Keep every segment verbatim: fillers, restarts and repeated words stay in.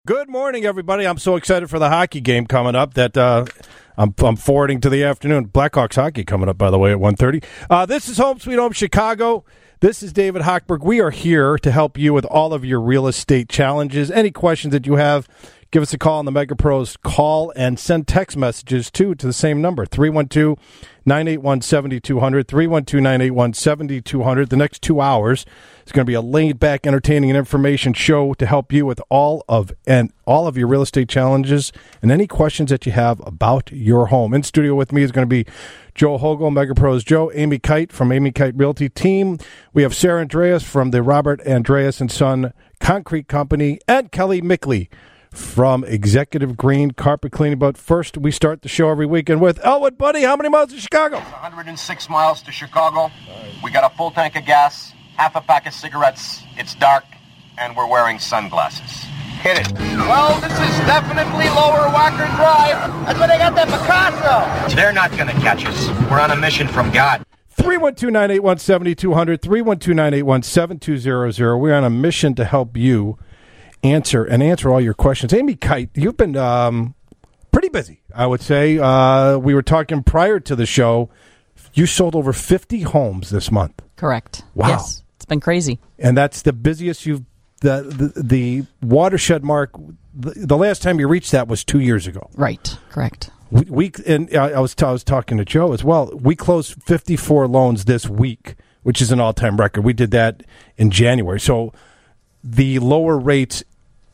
Good morning, everybody. I'm so excited for the hockey game coming up that uh, I'm, I'm forwarding to the afternoon. Blackhawks hockey coming up, by the way, at one thirty. Uh, this is Home Sweet Home Chicago. This is David Hochberg. We are here to help you with all of your real estate challenges. Any questions that you have, give us a call on the Mega Pros. Call and send text messages, too, to the same number, three one two, nine eight one, seven two zero zero, three one two, nine eight one, seven two zero zero. The next two hours is going to be a laid-back, entertaining, and information show to help you with all of and all of your real estate challenges and any questions that you have about your home. In studio with me is going to be Joe Hogle, Mega Pros Joe, Amy Kite from Amy Kite Realty Team. We have Sarah Andreas from the Robert Andreas and Son Concrete Company, and Kelly Mickley from Executive Green Carpet Cleaning. But first, we start the show every weekend with Elwood. Buddy, how many miles to Chicago? one hundred six miles to Chicago. We got a full tank of gas, half a pack of cigarettes. It's dark, and we're wearing sunglasses. Hit it. Well, this is definitely Lower Wacker Drive. That's where they got that Picasso. They're not going to catch us. We're on a mission from God. three one two, nine eight one, seven two zero zero, three one two, nine eight one, seven two zero zero. We're on a mission to help you answer and answer all your questions. Amy Kite, you've been um, pretty busy, I would say. Uh, we were talking prior to the show. You sold over fifty homes this month. Correct. Wow. Yes, it's been crazy. And that's the busiest you've the the, the watershed mark. The, the last time you reached that was two years ago. Right. Correct. We, we and I was I was talking to Joe as well. We closed fifty-four loans this week, which is an all-time record. We did that in January. So the lower rates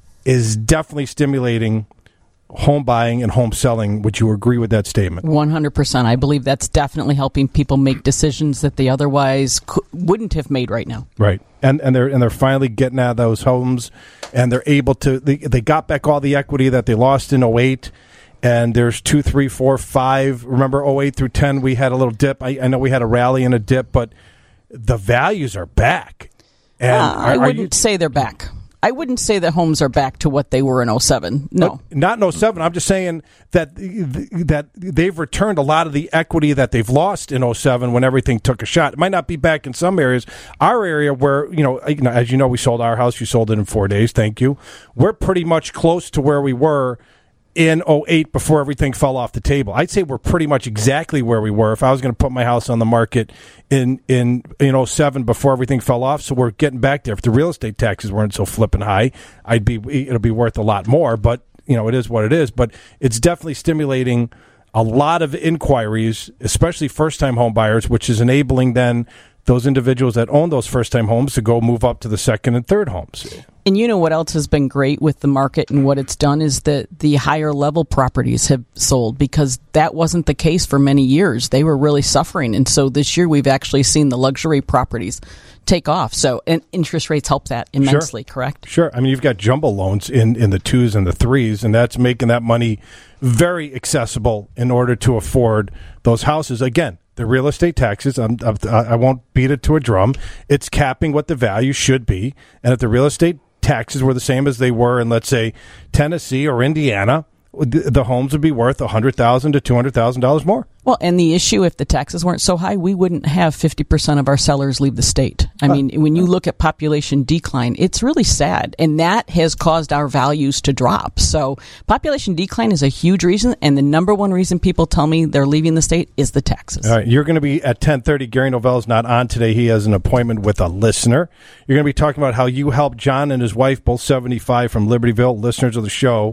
is definitely stimulating home buying and home selling. Would you agree with that statement? one hundred percent. I believe that's definitely helping people make decisions that they otherwise could, wouldn't have made right now. Right. And and they're and they're finally getting out of those homes, and they're able to they, they got back all the equity that they lost in oh eight. And there's two, three, four, five. Remember oh eight through ten, we had a little dip. I, I know we had a rally and a dip, but the values are back. And uh, are, I wouldn't you, say they're back. I wouldn't say that homes are back to what they were in oh seven. No. But not in oh seven. I'm just saying that that they've returned a lot of the equity that they've lost in oh seven when everything took a shot. It might not be back in some areas. Our area where, you know, as you know, we sold our house. You sold it in four days. Thank you. We're pretty much close to where we were in oh eight before everything fell off the table. I'd say we're pretty much exactly where we were if I was going to put my house on the market in in in oh seven before everything fell off. So we're getting back there. If the real estate taxes weren't so flipping high, I'd be it'll be worth a lot more, but you know, it is what it is. But it's definitely stimulating a lot of inquiries, especially first-time home buyers, which is enabling then those individuals that own those first-time homes to go move up to the second and third homes. And you know what else has been great with the market and what it's done is that the higher level properties have sold, because that wasn't the case for many years. They were really suffering. And so this year we've actually seen the luxury properties take off. So and interest rates help that immensely, sure. Correct? Sure. I mean, you've got jumbo loans in, in the twos and the threes, and that's making that money very accessible in order to afford those houses. Again, the real estate taxes, I'm, I'm, I won't beat it to a drum. It's capping what the value should be. And if the real estate taxes were the same as they were in, let's say, Tennessee or Indiana, the, the homes would be worth one hundred thousand dollars to two hundred thousand dollars more. Well, and the issue, if the taxes weren't so high, we wouldn't have fifty percent of our sellers leave the state. I mean, when you look at population decline, it's really sad. And that has caused our values to drop. So population decline is a huge reason. And the number one reason people tell me they're leaving the state is the taxes. All right. You're going to be at ten thirty. Gary Novell's not on today. He has an appointment with a listener. You're going to be talking about how you helped John and his wife, both seventy-five, from Libertyville, listeners of the show.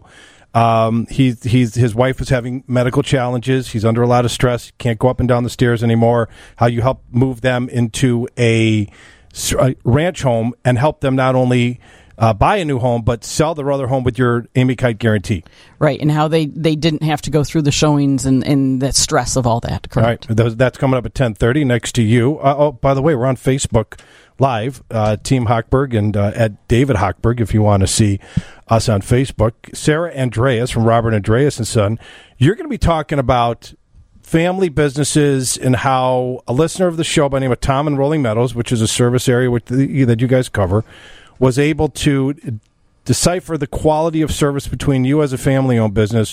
Um, he's, he's, his wife is having medical challenges. He's under a lot of stress. Can't go up and down the stairs anymore. How you help move them into a, a ranch home and help them not only uh, buy a new home, but sell their other home with your Amy Kite guarantee. Right. And how they, they didn't have to go through the showings and, and the stress of all that. Correct. All right. That's coming up at ten thirty next to you. Uh, oh, by the way, we're on Facebook Live, uh, Team Hochberg and uh, at David Hochberg, if you want to see us on Facebook. Sarah Andreas from Robert Andreas and Son. You're going to be talking about family businesses and how a listener of the show by the name of Tom in Rolling Meadows, which is a service area with the, that you guys cover, was able to decipher the quality of service between you as a family-owned business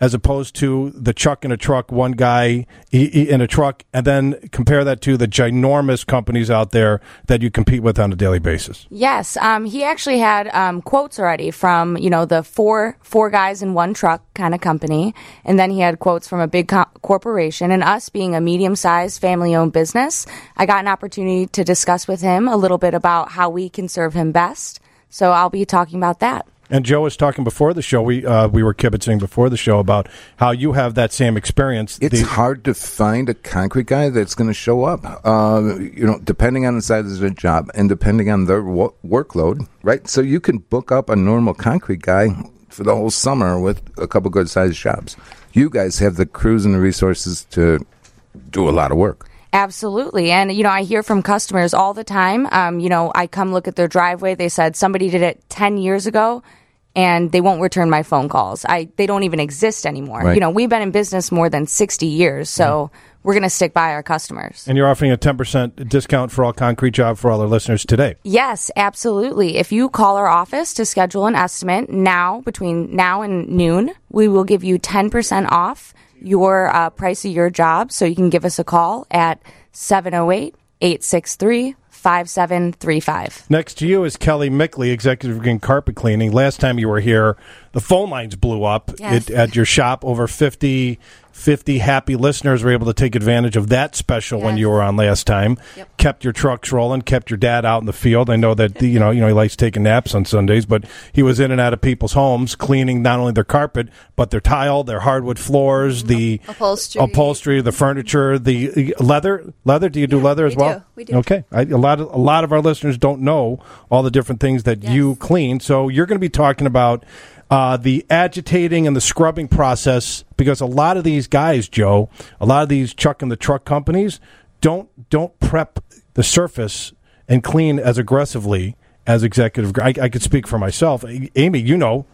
as opposed to the Chuck in a truck, one guy in a truck, and then compare that to the ginormous companies out there that you compete with on a daily basis? Yes, um, he actually had um, quotes already from, you know, the four four guys in one truck kind of company, and then he had quotes from a big co- corporation. And us being a medium-sized, family-owned business, I got an opportunity to discuss with him a little bit about how we can serve him best. So I'll be talking about that. And Joe was talking before the show. We uh, we were kibitzing before the show about how you have that same experience. It's the- hard to find a concrete guy that's going to show up. Uh, you know, depending on the size of the job and depending on their wo- workload, right? So you can book up a normal concrete guy for the whole summer with a couple good-sized jobs. You guys have the crews and the resources to do a lot of work. Absolutely. And, you know, I hear from customers all the time. Um, you know, I come look at their driveway. They said somebody did it ten years ago and they won't return my phone calls. I They don't even exist anymore. Right. You know, we've been in business more than sixty years, so yeah. we're going to stick by our customers. And you're offering a ten percent discount for all concrete job for all our listeners today. Yes, absolutely. If you call our office to schedule an estimate now, between now and noon, we will give you ten percent off your uh, price of your job. So you can give us a call at seven oh eight, eight six three, five seven three five. Next to you is Kelly Mickley, Executive Green Carpet Cleaning. Last time you were here, the phone lines blew up Yes. it, at your shop. Over fifty, fifty happy listeners were able to take advantage of that special Yes. when you were on last time. Yep. Kept your trucks rolling, kept your dad out in the field. I know that you know you know he likes taking naps on Sundays, but he was in and out of people's homes cleaning not only their carpet but their tile, their hardwood floors, the Upholstery. upholstery, the furniture, the leather. Leather? Do you do Yeah, leather as we well? do. We do. Okay. I, a lot of a lot of our listeners don't know all the different things that Yes. you clean. So you're going to be talking about uh, the agitating and the scrubbing process, because a lot of these guys, Joe, a lot of these Chuck in the Truck companies don't don't prep the surface and clean as aggressively as Executive. I, I could speak for myself. Amy, you know,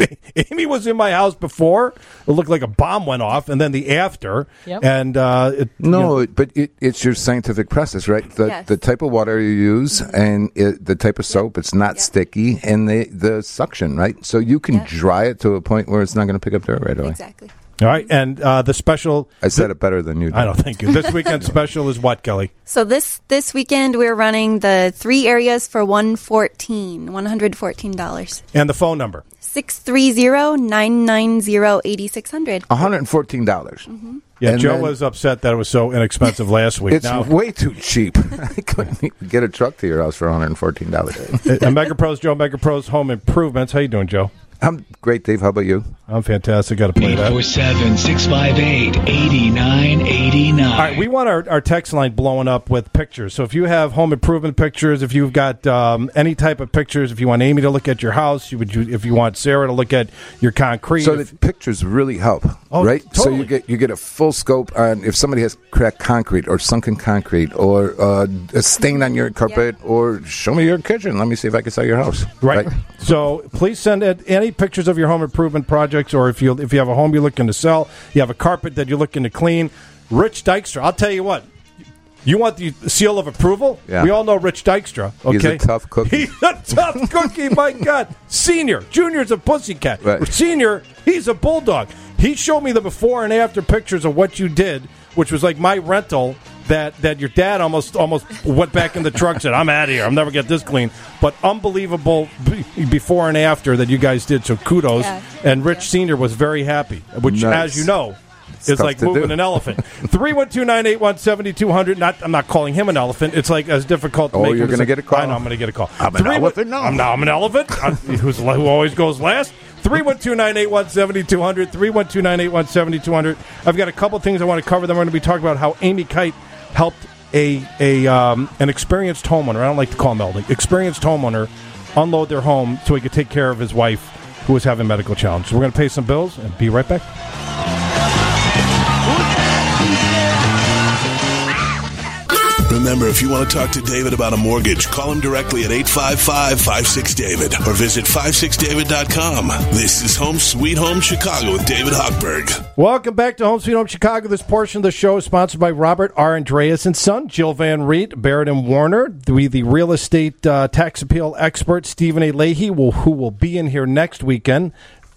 Amy was in my house before. It looked like a bomb went off, and then the after. Yep. And uh, it, No, you know, but it, it's your scientific process, right? The Yes. the type of water you use and it, the type of soap, it's not Yep. sticky, and the the suction, right? So you can Yep. dry it to a point where it's not going to pick up dirt right away. Exactly. all right, and uh, the special. I said it better than you did. I don't think you. This weekend special is what, Kelly? So this this weekend we're running the three areas for one fourteen, one hundred fourteen dollars. And the phone number. Six three zero nine nine zero eighty six hundred. one hundred fourteen dollars. Yeah, And Joe then- was upset that it was so inexpensive last week. It's Now, way too cheap. I couldn't even get a truck to your house for one hundred fourteen dollars. and Mega Pros, Joe, Mega Pros Home Improvements. How you doing, Joe? I'm great, Dave. How about you? I'm fantastic. Got to play eight that. four seven, six five eight, eight nine eight nine. All right, we want our, our text line blowing up with pictures. So if you have home improvement pictures, if you've got um, any type of pictures, if you want Amy to look at your house, you would. You, if you want Sarah to look at your concrete. So if- the pictures really help, Oh, right? So totally. you get you get a full scope on if somebody has cracked concrete or sunken concrete or uh, a stain on your carpet, or show me your kitchen. Let me see if I can sell your house. Right. So please send in any pictures of your home improvement projects, or if you if you have a home you're looking to sell, you have a carpet that you're looking to clean. Rich Dykstra, I'll tell you what. You want the seal of approval? Yeah. We all know Rich Dykstra. Okay? He's a tough cookie. He's a tough cookie, my God. Senior. Junior's a pussycat. Right. Senior, he's a bulldog. He showed me the before and after pictures of what you did, which was like my rental that, that your dad almost almost went back in the truck and said, I'm out of here. I'll never get this clean. But unbelievable b- before and after that you guys did. So kudos. Yeah. And Rich Senior was very happy, which, Nice. as you know, It's is tough like to moving do. an elephant. three one two, nine eight one, seven two zero zero. Not, I'm not calling him an elephant. It's like as difficult to Oh, make you're him gonna say- get a call. I know I'm going to get a call. I'm an Three one- elephant? No. I'm, no, I'm an elephant. I'm, who's, who always goes last. three one two, nine eight one, seven two zero zero. three one two, nine eight one, seven two zero zero. I've got a couple things I want to cover. Then we're going to be talking about how Amy Kite helped a a um, an experienced homeowner. I don't like to call him elderly. Experienced homeowner unload their home so he could take care of his wife who was having medical challenges. We're going to pay some bills and be right back. Remember, if you want to talk to David about a mortgage, call him directly at eight five five, five six, David or visit five six david dot com. This is Home Sweet Home Chicago with David Hochberg. Welcome back to Home Sweet Home Chicago. This portion of the show is sponsored by Robert R. Andreas and Son, Jill Van Riet, Barrett and Warner, the, the real estate uh, tax appeal expert, Stephen A. Leahy, will, who will be in here next weekend.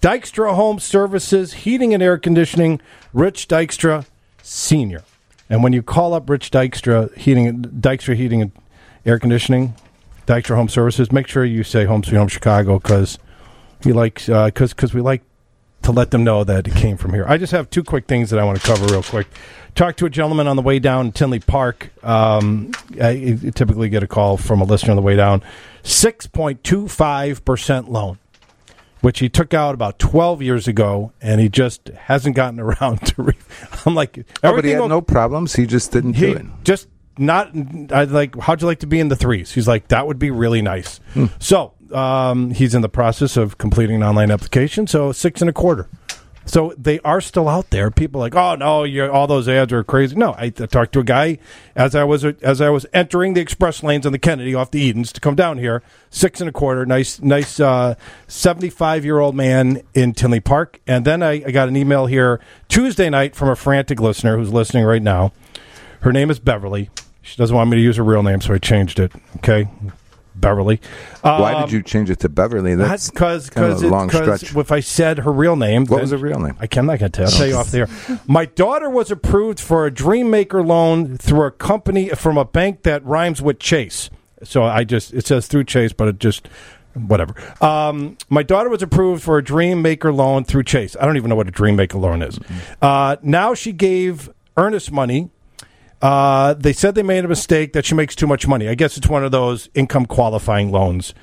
Dykstra Home Services, Heating and Air Conditioning, Rich Dykstra, Senior. And when you call up Rich Dykstra Heating, Dykstra Heating and Air Conditioning, Dykstra Home Services, make sure you say Home Sweet Home Chicago, because we like because because we like to let them know that it came from here. I just have two quick things that I want to cover real quick. Talked to a gentleman on the way down Tinley Park. Um, I typically get a call from a listener on the way down. six point two five percent loan, which he took out about twelve years ago, and he just hasn't gotten around to. Re- I'm like, oh, but he had will- no problems. He just didn't he do it. Just not. I like. How'd you like to be in the threes? He's like, that would be really nice. Hmm. So um, he's in the process of completing an online application. So six and a quarter. So they are still out there. People are like, oh no, you're, all those ads are crazy. No, I, I talked to a guy as I was as I was entering the express lanes on the Kennedy off the Edens to come down here. Six and a quarter, nice, nice, uh, seventy-five-year-old man in Tinley Park. And then I, I got an email here Tuesday night from a frantic listener who's listening right now. Her name is Beverly. She doesn't want me to use her real name, so I changed it. Okay. Beverly. Um, Why did you change it to Beverly? That's because kind of a long stretch. if I said her real name, what was her real name? I can, I'm not going to tell. I'll tell you off the air. My daughter was approved for a Dreammaker loan through a company from a bank that rhymes with Chase. So I just it says through Chase, but it just whatever. Um, my daughter was approved for a Dreammaker loan through Chase. I don't even know what a Dreammaker loan is. Mm-hmm. Uh, now she gave earnest money. Uh, they said they made a mistake, that she makes too much money. I guess it's one of those income qualifying loans.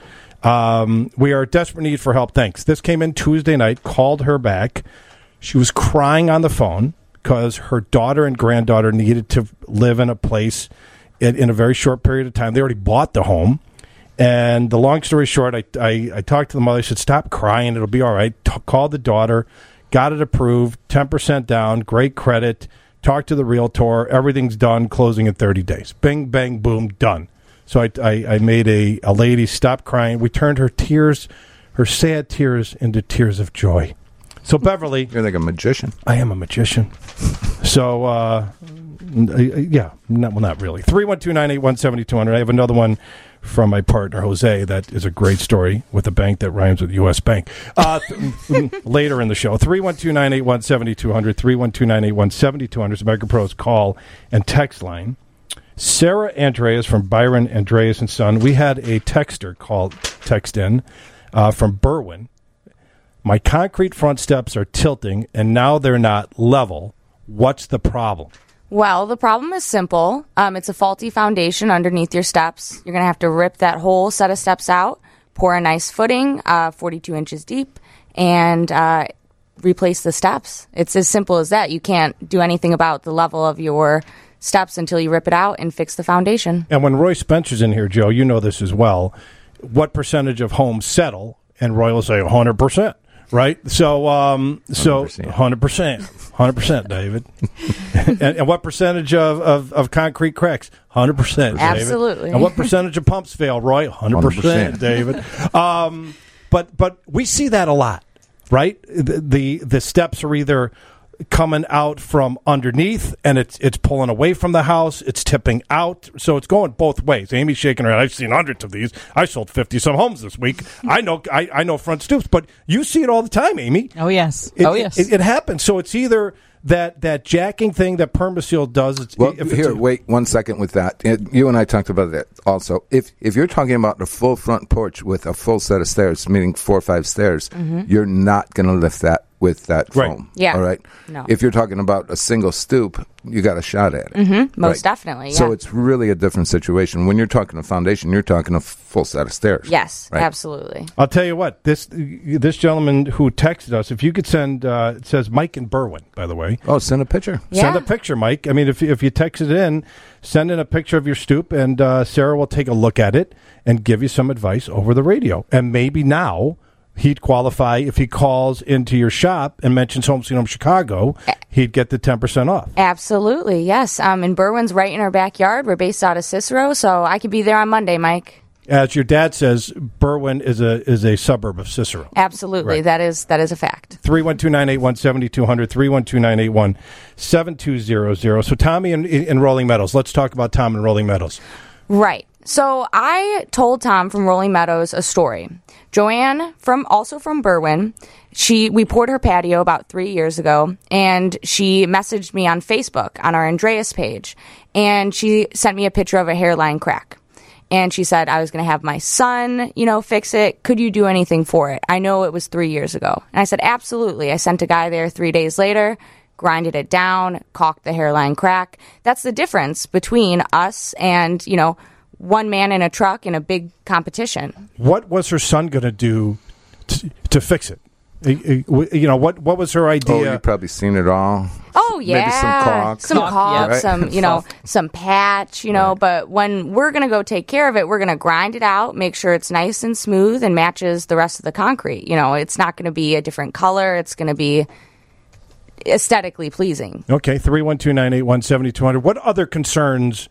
Um, we are in desperate need for help. Thanks. This came in Tuesday night, called her back. She was crying on the phone because her daughter and granddaughter needed to live in a place in, in a very short period of time. They already bought the home. And the long story short, I, I, I talked to the mother. I said, stop crying. It'll be all right. T- called the daughter, got it approved, ten percent down, great credit. Talk to the realtor. Everything's done. Closing in thirty days. Bing, bang, boom, done. So I, I, I made a, a lady stop crying. We turned her tears, her sad tears, into tears of joy. So Beverly, you're like a magician. I am a magician. So uh, yeah, not, well, not really. three one two, nine eight one, seven two zero zero. I have another one from my partner Jose that is a great story with a bank that rhymes with U S Bank. Uh, th- later in the show, three one two, nine eight one, seven two zero zero, three one two, nine eight one, seven two zero zero is American Pro's call and text line. Sarah Andreas from Byron Andreas and Son. We had a texter called text in uh, from Berwyn. My concrete front steps are tilting and now they're not level. What's the problem? Well, the problem is simple. Um, it's a faulty foundation underneath your steps. You're going to have to rip that whole set of steps out, pour a nice footing, uh, forty-two inches deep, and uh, replace the steps. It's as simple as that. You can't do anything about the level of your steps until you rip it out and fix the foundation. And when Roy Spencer's in here, Joe, you know this as well, what percentage of homes settle? And Roy will say one hundred percent. Right, so um, so one hundred percent, one hundred percent, David. and, and what percentage of, of, of concrete cracks? one hundred percent, David. Absolutely. And what percentage of pumps fail, Roy? one hundred percent, David. Um, but but we see that a lot, right? The, the the steps are either coming out from underneath, and it's it's pulling away from the house. It's tipping out, so it's going both ways. Amy's shaking her head. I've seen hundreds of these. I sold fifty some homes this week. I know I, I know front stoops, but you see it all the time, Amy. Oh yes, it, oh yes. It, it happens. So it's either that that jacking thing that Permaseal does. It's, well, if here, it's, wait one second with that. It, you and I talked about that also. If if you're talking about a full front porch with a full set of stairs, meaning four or five stairs, mm-hmm. you're not going to lift that with that right. foam. Yeah. All right. No. If you're talking about a single stoop, you got a shot at it. Mm-hmm. Most right? definitely. Yeah. So it's really a different situation. When you're talking a foundation, you're talking a full set of stairs. Yes, right? absolutely. I'll tell you what. This this gentleman who texted us, if you could send, uh, it says Mike in Berwyn, by the way. Oh, send a picture. Yeah. Send a picture, Mike. I mean, if if you text it in, send in a picture of your stoop, and uh, Sarah will take a look at it and give you some advice over the radio. And maybe now he'd qualify if he calls into your shop and mentions Home Sweet Home Chicago. He'd get the ten percent off. Absolutely, yes. Um, and Berwyn's right in our backyard. We're based out of Cicero, so I could be there on Monday, Mike. As your dad says, Berwyn is a is a suburb of Cicero. Absolutely, right. that is that is a fact. three one two, nine eight one, seven two zero zero, three one two, nine eight one, seven two zero zero. So Tommy in, in Rolling Meadows. Let's talk about Tom in Rolling Meadows. Right. So I told Tom from Rolling Meadows a story. Joanne, from also from Berwyn, she we poured her patio about three years ago, and she messaged me on Facebook on our Andreas page, and she sent me a picture of a hairline crack. And she said, I was going to have my son, you know, fix it. Could you do anything for it? I know it was three years ago. And I said, absolutely. I sent a guy there three days later, grinded it down, caulked the hairline crack. That's the difference between us and, you know, one man in a truck in a big competition. What was her son going to do t- to fix it? You know, what what was her idea? Oh, you've probably seen it all. Oh, yeah. Maybe some caulk. Some Caulk, caulk, yeah. Right? some, you know, some patch, you know. Right. But when we're going to go take care of it, we're going to grind it out, make sure it's nice and smooth and matches the rest of the concrete. You know, it's not going to be a different color. It's going to be aesthetically pleasing. Okay, three one two, nine eight one, seven two zero zero. What other concerns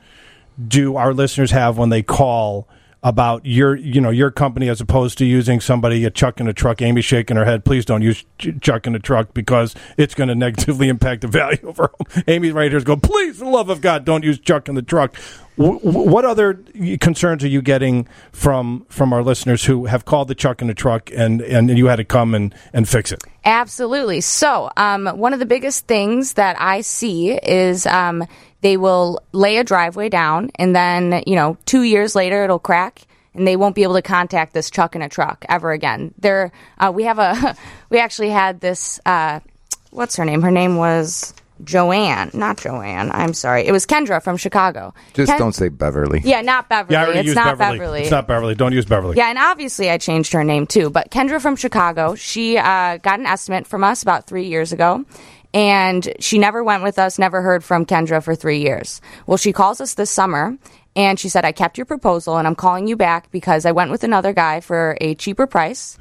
do our listeners have when they call about your, you know, your company as opposed to using somebody, a Chuck in a truck? Amy's shaking her head. Please don't use Ch- Chuck in a truck because it's going to negatively impact the value of our home. Amy's right here is going, please, for the love of God, don't use Chuck in the truck. W- what other concerns are you getting from from our listeners who have called the Chuck in the truck and, and you had to come and, and fix it? Absolutely. So um, one of the biggest things that I see is um, they will lay a driveway down, and then, you know, two years later it'll crack, and they won't be able to contact this Chuck in a truck ever again. There, uh, we have a, we actually had this. Uh, what's her name? Her name was Joanne, not Joanne. I'm sorry. It was Kendra from Chicago. Just Ken- don't say Beverly. Yeah, not Beverly. Yeah, I already it's used not Beverly. Beverly. It's not Beverly. Don't use Beverly. Yeah, and obviously I changed her name too. But Kendra from Chicago, she uh, got an estimate from us about three years ago. And she never went with us, never heard from Kendra for three years. Well, she calls us this summer, and she said, I kept your proposal, and I'm calling you back because I went with another guy for a cheaper price,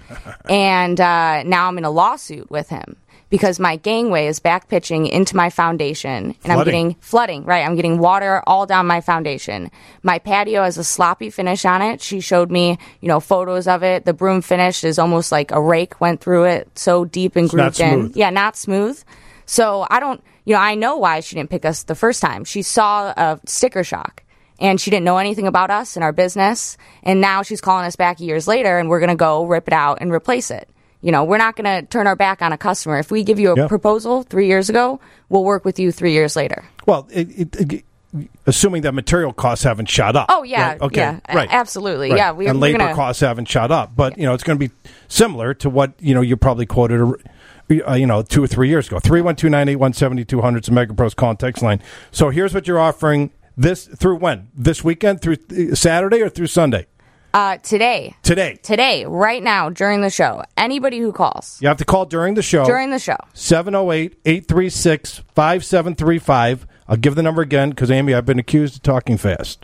and uh, now I'm in a lawsuit with him because my gangway is back pitching into my foundation, and Flooding. I'm getting flooding, right? I'm getting water all down my foundation. My patio has a sloppy finish on it. She showed me, you know, photos of it. The broom finish is almost like a rake went through it, so deep and It's not grooved in. smooth. Yeah, not smooth. So I don't, you know, I know why she didn't pick us the first time. She saw a sticker shock, and she didn't know anything about us and our business. And now she's calling us back years later, and we're going to go rip it out and replace it. You know, we're not going to turn our back on a customer. If we give you a Yeah. proposal three years ago, we'll work with you three years later. Well, it, it, it, assuming that material costs haven't shot up. Oh, yeah. Right? Okay. Yeah, a- Right. absolutely. Right. Yeah, we, and we're labor gonna, costs haven't shot up. But, you know, it's going to be similar to what, you know, you probably quoted, uh, you know, two or three years ago. three one two, nine eight one, seven two zero zero is the MegaPros call and text line. So here's what you're offering this through when? This weekend, through uh, Saturday or through Sunday? Uh, today. Today. Today, right now, during the show. Anybody who calls. You have to call during the show. During the show. seven oh eight, eight three six, five seven three five. I'll give the number again because, Amy, I've been accused of talking fast.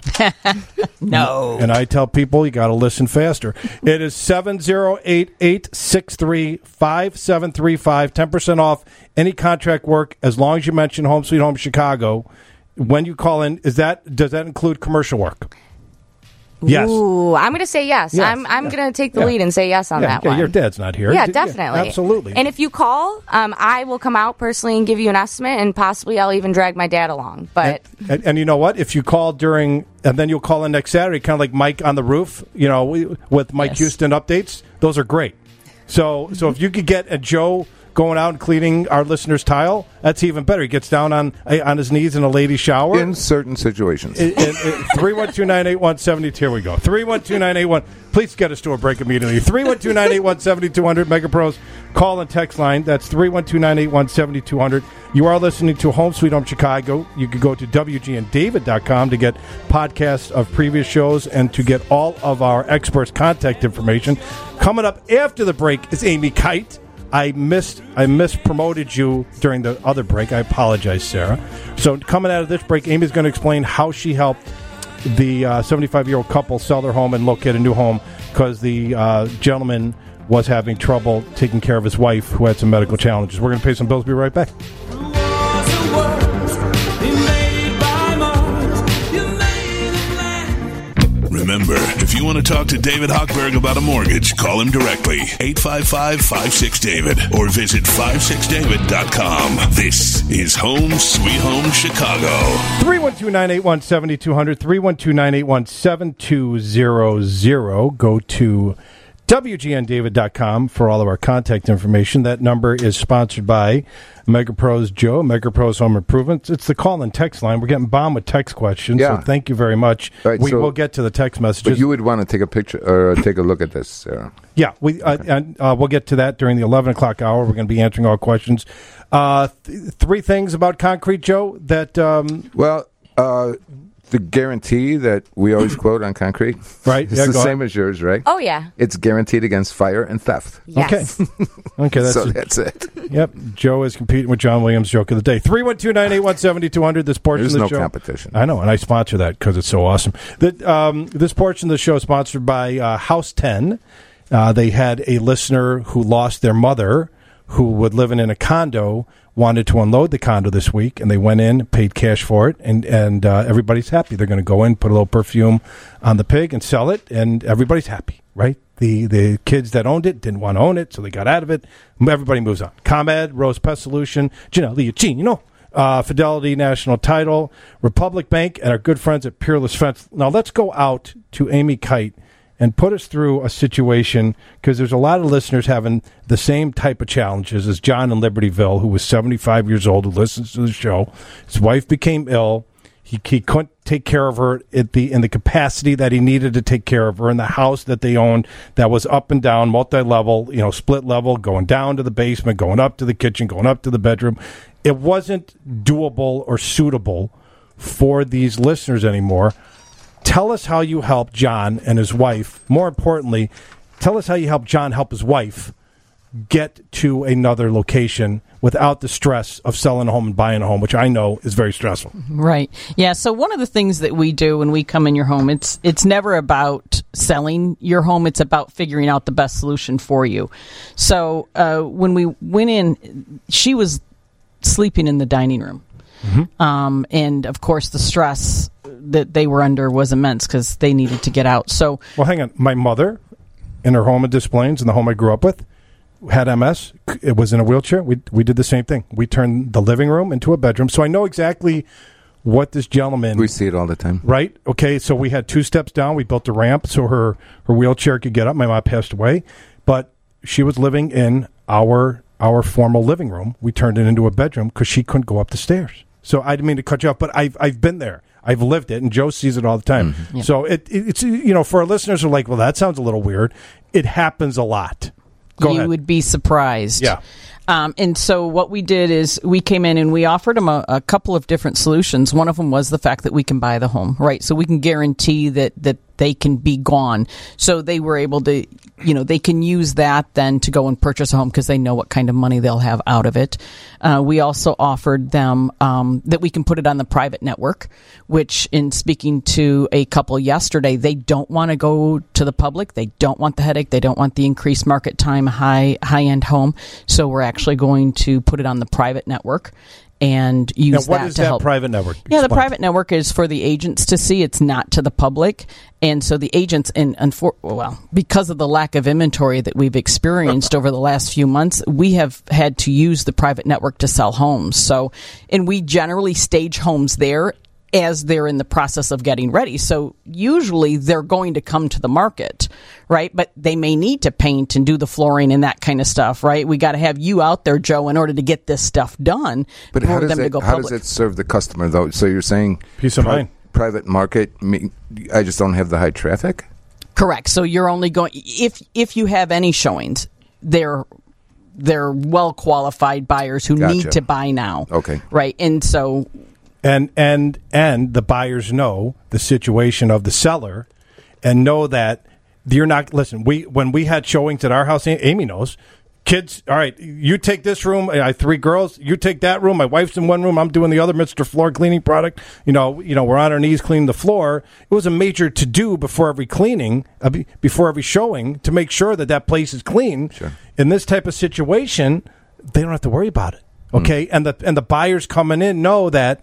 No. And I tell people you got to listen faster. It is seven oh eight, eight six three, five seven three five. ten percent off any contract work as long as you mention Home Sweet Home Chicago. When you call in, is that does that include commercial work? Yes. Ooh, I'm going to say yes. Yes, I'm I'm yeah. going to take the Yeah. lead and say yes on yeah, that yeah, one. your dad's not here. Yeah, D- definitely. absolutely. And if you call, um, I will come out personally and give you an estimate, and possibly I'll even drag my dad along. But And, and, and you know what? If you call during, and then you'll call in next Saturday, kind of like Mike on the Roof, you know, we, with Mike Yes. Houston updates, those are great. So, so if you could get a Joe going out and cleaning our listeners' tile, that's even better. He gets down on on his knees in a lady shower. In certain situations. three one two, nine eight one, seven two. Here we go. three one two, nine eight one. Please get us to a break immediately. three one two, nine eight one, seven two zero zero. MegaPros call and text line. That's three one two, nine eight one, seven two zero zero. You are listening to Home Sweet Home Chicago. You can go to W G N David dot com to get podcasts of previous shows and to get all of our experts' contact information. Coming up after the break is Amy Kite. I missed I mispromoted you during the other break. I apologize, Sarah. So coming out of this break, Amy's going to explain how she helped the uh, seventy-five-year-old couple sell their home and locate a new home because the uh, gentleman was having trouble taking care of his wife who had some medical challenges. We're going to pay some bills. Be right back. Remember, if you want to talk to David Hochberg about a mortgage, call him directly, eight five five, five six, David, or visit five six david dot com. This is Home Sweet Home Chicago. three one two, nine eight one, seven two zero zero, three one two, nine eight one, seven two zero zero. Go to W G N David dot com for all of our contact information. That number is sponsored by MegaPros Joe, MegaPros Home Improvements. It's the call and text line. We're getting bombed with text questions, Yeah. so thank you very much. Right, we so- will get to the text messages. But you would want to take a picture or take a look at this, Sarah. Yeah, we uh, and uh, we'll get to that during the eleven o'clock hour. We're going to be answering all questions. Uh, th- three things about concrete, Joe, that... Um, Well, uh, the guarantee that we always quote on concrete, Right, It's yeah, the go same ahead. as yours, right? Oh, yeah. It's guaranteed against fire and theft. Yes. Okay. Okay, that's so that's it. Yep, Joe is competing with John Williams' joke of the day. three one two, nine eight one, seven two zero zero. This portion There's of the no show. competition. I know, and I sponsor that because it's so awesome. That um, This portion of the show is sponsored by uh, House ten. Uh, they had a listener who lost their mother, who would living in a condo, wanted to unload the condo this week, and they went in, paid cash for it, and and uh, everybody's happy. They're going to go in, put a little perfume on the pig, and sell it, and everybody's happy, right? The the kids that owned it didn't want to own it, so they got out of it. Everybody moves on. ComEd, Rose Pest Solution, Janelle Liuccino, uh, Fidelity National Title, Republic Bank, and our good friends at Peerless Fence. Now let's go out to Amy Kite and put us through a situation, because there's a lot of listeners having the same type of challenges as John in Libertyville, who was seventy-five years old, who listens to the show. His wife became ill. He, he couldn't take care of her at the in the capacity that he needed to take care of her in the house that they owned that was up and down, multi-level, you know, split level, going down to the basement, going up to the kitchen, going up to the bedroom. It wasn't doable or suitable for these listeners anymore. Tell us how you helped John and his wife. More importantly, tell us how you helped John help his wife get to another location without the stress of selling a home and buying a home, which I know is very stressful. Right. Yeah. So one of the things that we do when we come in your home, it's it's never about selling your home. It's about figuring out the best solution for you. So uh, when we went in, she was sleeping in the dining room. Mm-hmm. Um, and of course, the stress that they were under was immense because they needed to get out. So, well, hang on. My mother, in her home in Des Plaines, in the home I grew up with, had M S. It was in a wheelchair. We we did the same thing. We turned the living room into a bedroom. So I know exactly what this gentleman. We see it all the time, right? Okay, so we had two steps down. We built a ramp so her her wheelchair could get up. My mom passed away, but she was living in our our formal living room. We turned it into a bedroom because she couldn't go up the stairs. So I didn't mean to cut you off, but I've I've been there. I've lived it, and Joe sees it all the time. Mm-hmm. Yep. So it, it it's you know for our listeners who are like, well, that sounds a little weird. It happens a lot. Go you ahead. would be surprised. Yeah. Um, and so what we did is we came in and we offered them a, a couple of different solutions. One of them was the fact that we can buy the home, right? So we can guarantee that, that they can be gone. So they were able to, you know, they can use that then to go and purchase a home because they know what kind of money they'll have out of it. Uh, we also offered them um, that we can put it on the private network, which in speaking to a couple yesterday, they don't want to go to the public. They don't want the headache. They don't want the increased market time, high, high-end home. So we're actually going to put it on the private network and use now, what that is to that help. private network? Yeah, the Explain. private network is for the agents to see. It's not to the public. And so the agents, and unfor- well, because of the lack of inventory that we've experienced over the last few months, we have had to use the private network to sell homes. So, and we generally stage homes there as they're in the process of getting ready. So usually they're going to come to the market, right? But they may need to paint and do the flooring and that kind of stuff, right? We got to have you out there, Joe, in order to get this stuff done. But for how does them to it go how public. does it serve the customer though? So you're saying Peace of pri- mind. private market. Me, I just don't have the high traffic. Correct. So you're only going if if you have any showings, they're they're well qualified buyers who Gotcha. need to buy now. Okay. Right. And so And and and the buyers know the situation of the seller, and know that you're not. Listen, we when we had showings at our house, Amy knows. Kids, all right, you take this room. I have three girls. You take that room. My wife's in one room. I'm doing the other. Mister Floor cleaning product. You know, you know, we're on our knees cleaning the floor. It was a major to do before every cleaning, uh, be- before every showing, to make sure that that place is clean. Sure. In this type of situation, they don't have to worry about it. Okay, mm. and the and the buyers coming in know that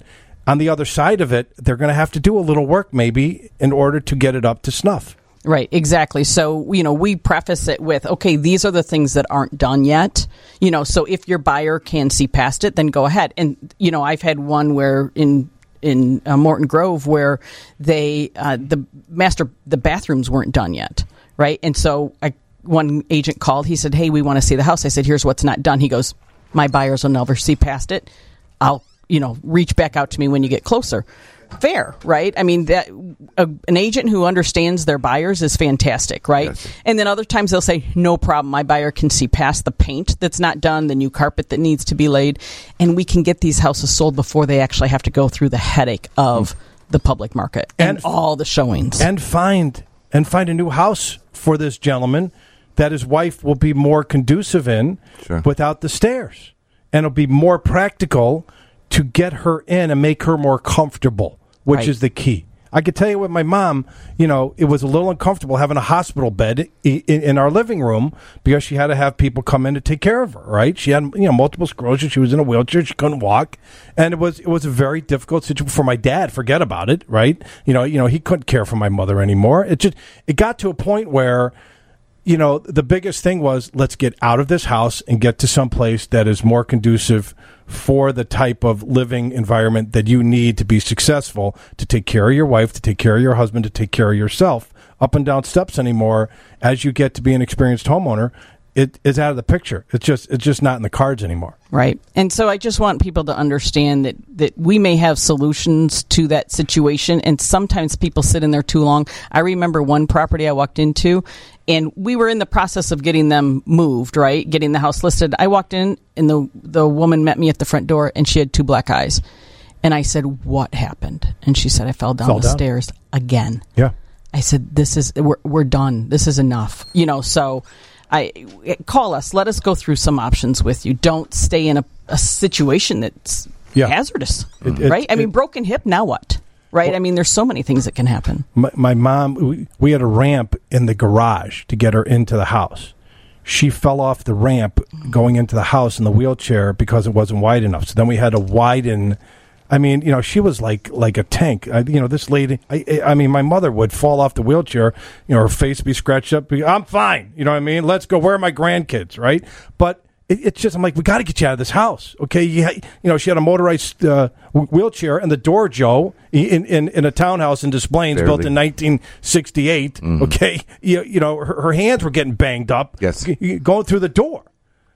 on the other side of it, they're going to have to do a little work maybe in order to get it up to snuff. Right, exactly. So, you know, we preface it with, okay, these are the things that aren't done yet. You know, so if your buyer can see past it, then go ahead. And, you know, I've had one where in in uh, Morton Grove where they, uh, the master, the bathrooms weren't done yet, right? And so I, one agent called, he said, hey, we want to see the house. I said, here's what's not done. He goes, my buyers will never see past it. I'll, you know, reach back out to me when you get closer. Fair, right? I mean, that a, an agent who understands their buyers is fantastic, right? Yes. And then other times they'll say, no problem, my buyer can see past the paint that's not done, the new carpet that needs to be laid, and we can get these houses sold before they actually have to go through the headache of mm. the public market and, and all the showings. And find and find a new house for this gentleman that his wife will be more conducive in sure. without the stairs. And it'll be more practical to get her in and make her more comfortable. Which right. is the key. I could tell you with my mom, you know, it was a little uncomfortable having a hospital bed in, in our living room because she had to have people come in to take care of her, right? She had, you know, multiple sclerosis. She was in a wheelchair. She couldn't walk. And it was it was a very difficult situation for my dad. Forget about it, right? You know, you know, he couldn't care for my mother anymore. It just it got to a point where, you know, the biggest thing was let's get out of this house and get to some place that is more conducive for the type of living environment that you need to be successful, to take care of your wife, to take care of your husband, to take care of yourself. Up and down steps anymore, as you get to be an experienced homeowner, it is out of the picture. It's just it's just not in the cards anymore. Right. And so I just want people to understand that, that we may have solutions to that situation, and sometimes people sit in there too long. I remember one property I walked into, and we were in the process of getting them moved, right, getting the house listed. I walked in, and the the woman met me at the front door, and she had two black eyes. And I said, what happened? And she said, I fell down fell the down. stairs again. Yeah. I said, this is, we're, we're done. This is enough. You know, so I call us. Let us go through some options with you. Don't stay in a, a situation that's yeah. hazardous, it, it, right? I it, mean, broken hip, now what? Right? Well, I mean, there's so many things that can happen. My, my mom, we, we had a ramp in the garage to get her into the house. She fell off the ramp going into the house in the wheelchair because it wasn't wide enough. So then we had to widen. I mean, you know, she was like like a tank. I, you know, this lady, I, I mean, my mother would fall off the wheelchair, you know, her face be scratched up. Be, I'm fine. You know what I mean? Let's go. Where are my grandkids, right? But it, it's just, I'm like, we got to get you out of this house, okay? You, you know, she had a motorized uh, wheelchair, and the door, Joe, in, in, in a townhouse in Des Plaines Barely. built in nineteen sixty-eight, mm-hmm. okay? You, you know, her, her hands were getting banged up yes. going through the door.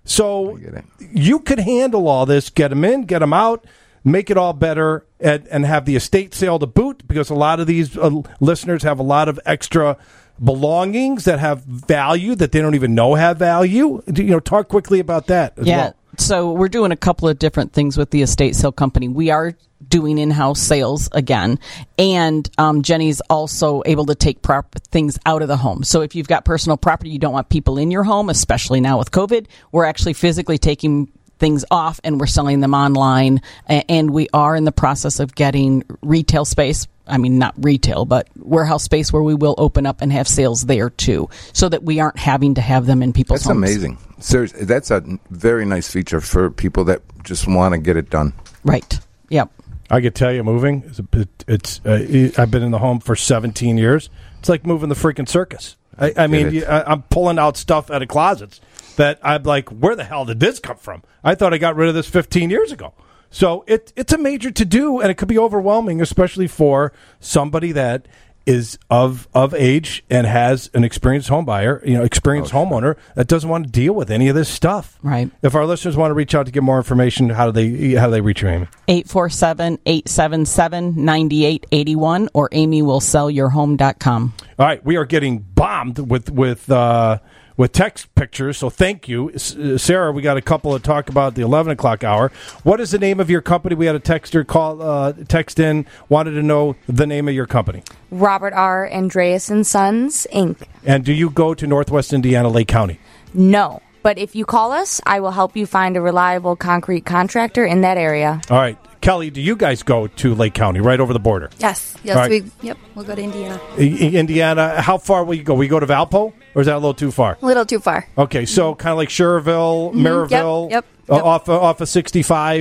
So you could handle all this, get them in, get them out, make it all better, and, and have the estate sale to boot, because a lot of these uh, listeners have a lot of extra belongings that have value that they don't even know have value. You know, talk quickly about that as yeah. well. So we're doing a couple of different things with the estate sale company. We are doing in-house sales again, and um, Jenny's also able to take prop- things out of the home. So if you've got personal property, you don't want people in your home, especially now with COVID, we're actually physically taking things off and we're selling them online, and we are in the process of getting retail space. I mean, not retail, but warehouse space where we will open up and have sales there too, so that we aren't having to have them in people's that's homes. That's amazing. Seriously, that's a very nice feature for people that just want to get it done. Right. Yep. I could tell you, moving, it's, it, it's uh, I've been in the home for seventeen years. It's like moving the freaking circus. I, I mean, you, I, I'm pulling out stuff out of closets that I'm like, where the hell did this come from? I thought I got rid of this fifteen years ago. So it it's a major to-do, and it could be overwhelming, especially for somebody that is of of age and has an experienced home buyer, you know, experienced oh, homeowner sure. that doesn't want to deal with any of this stuff. Right. If our listeners want to reach out to get more information, how do they how do they reach you, Amy? eight four seven, eight seven seven, nine eight eight one or amy will sell your home dot com. All right, we are getting bombed with with uh with text pictures, so thank you. Sarah, we got a couple to talk about the eleven o'clock hour. What is the name of your company? We had a texter call, uh, text in, wanted to know the name of your company. Robert R. Andreas and Sons, Incorporated. And do you go to Northwest Indiana, Lake County? No, but if you call us, I will help you find a reliable concrete contractor in that area. All right. Kelly, do you guys go to Lake County, right over the border? Yes. Yes. Right. We, yep. We'll go to Indiana. I- Indiana. How far will you go? Will you go to Valpo, or is that a little too far? A little too far. Okay, so mm-hmm. kind of like Schererville, mm-hmm. Maryville, yep. Yep. Uh, yep. off uh, off of sixty-five. Yes.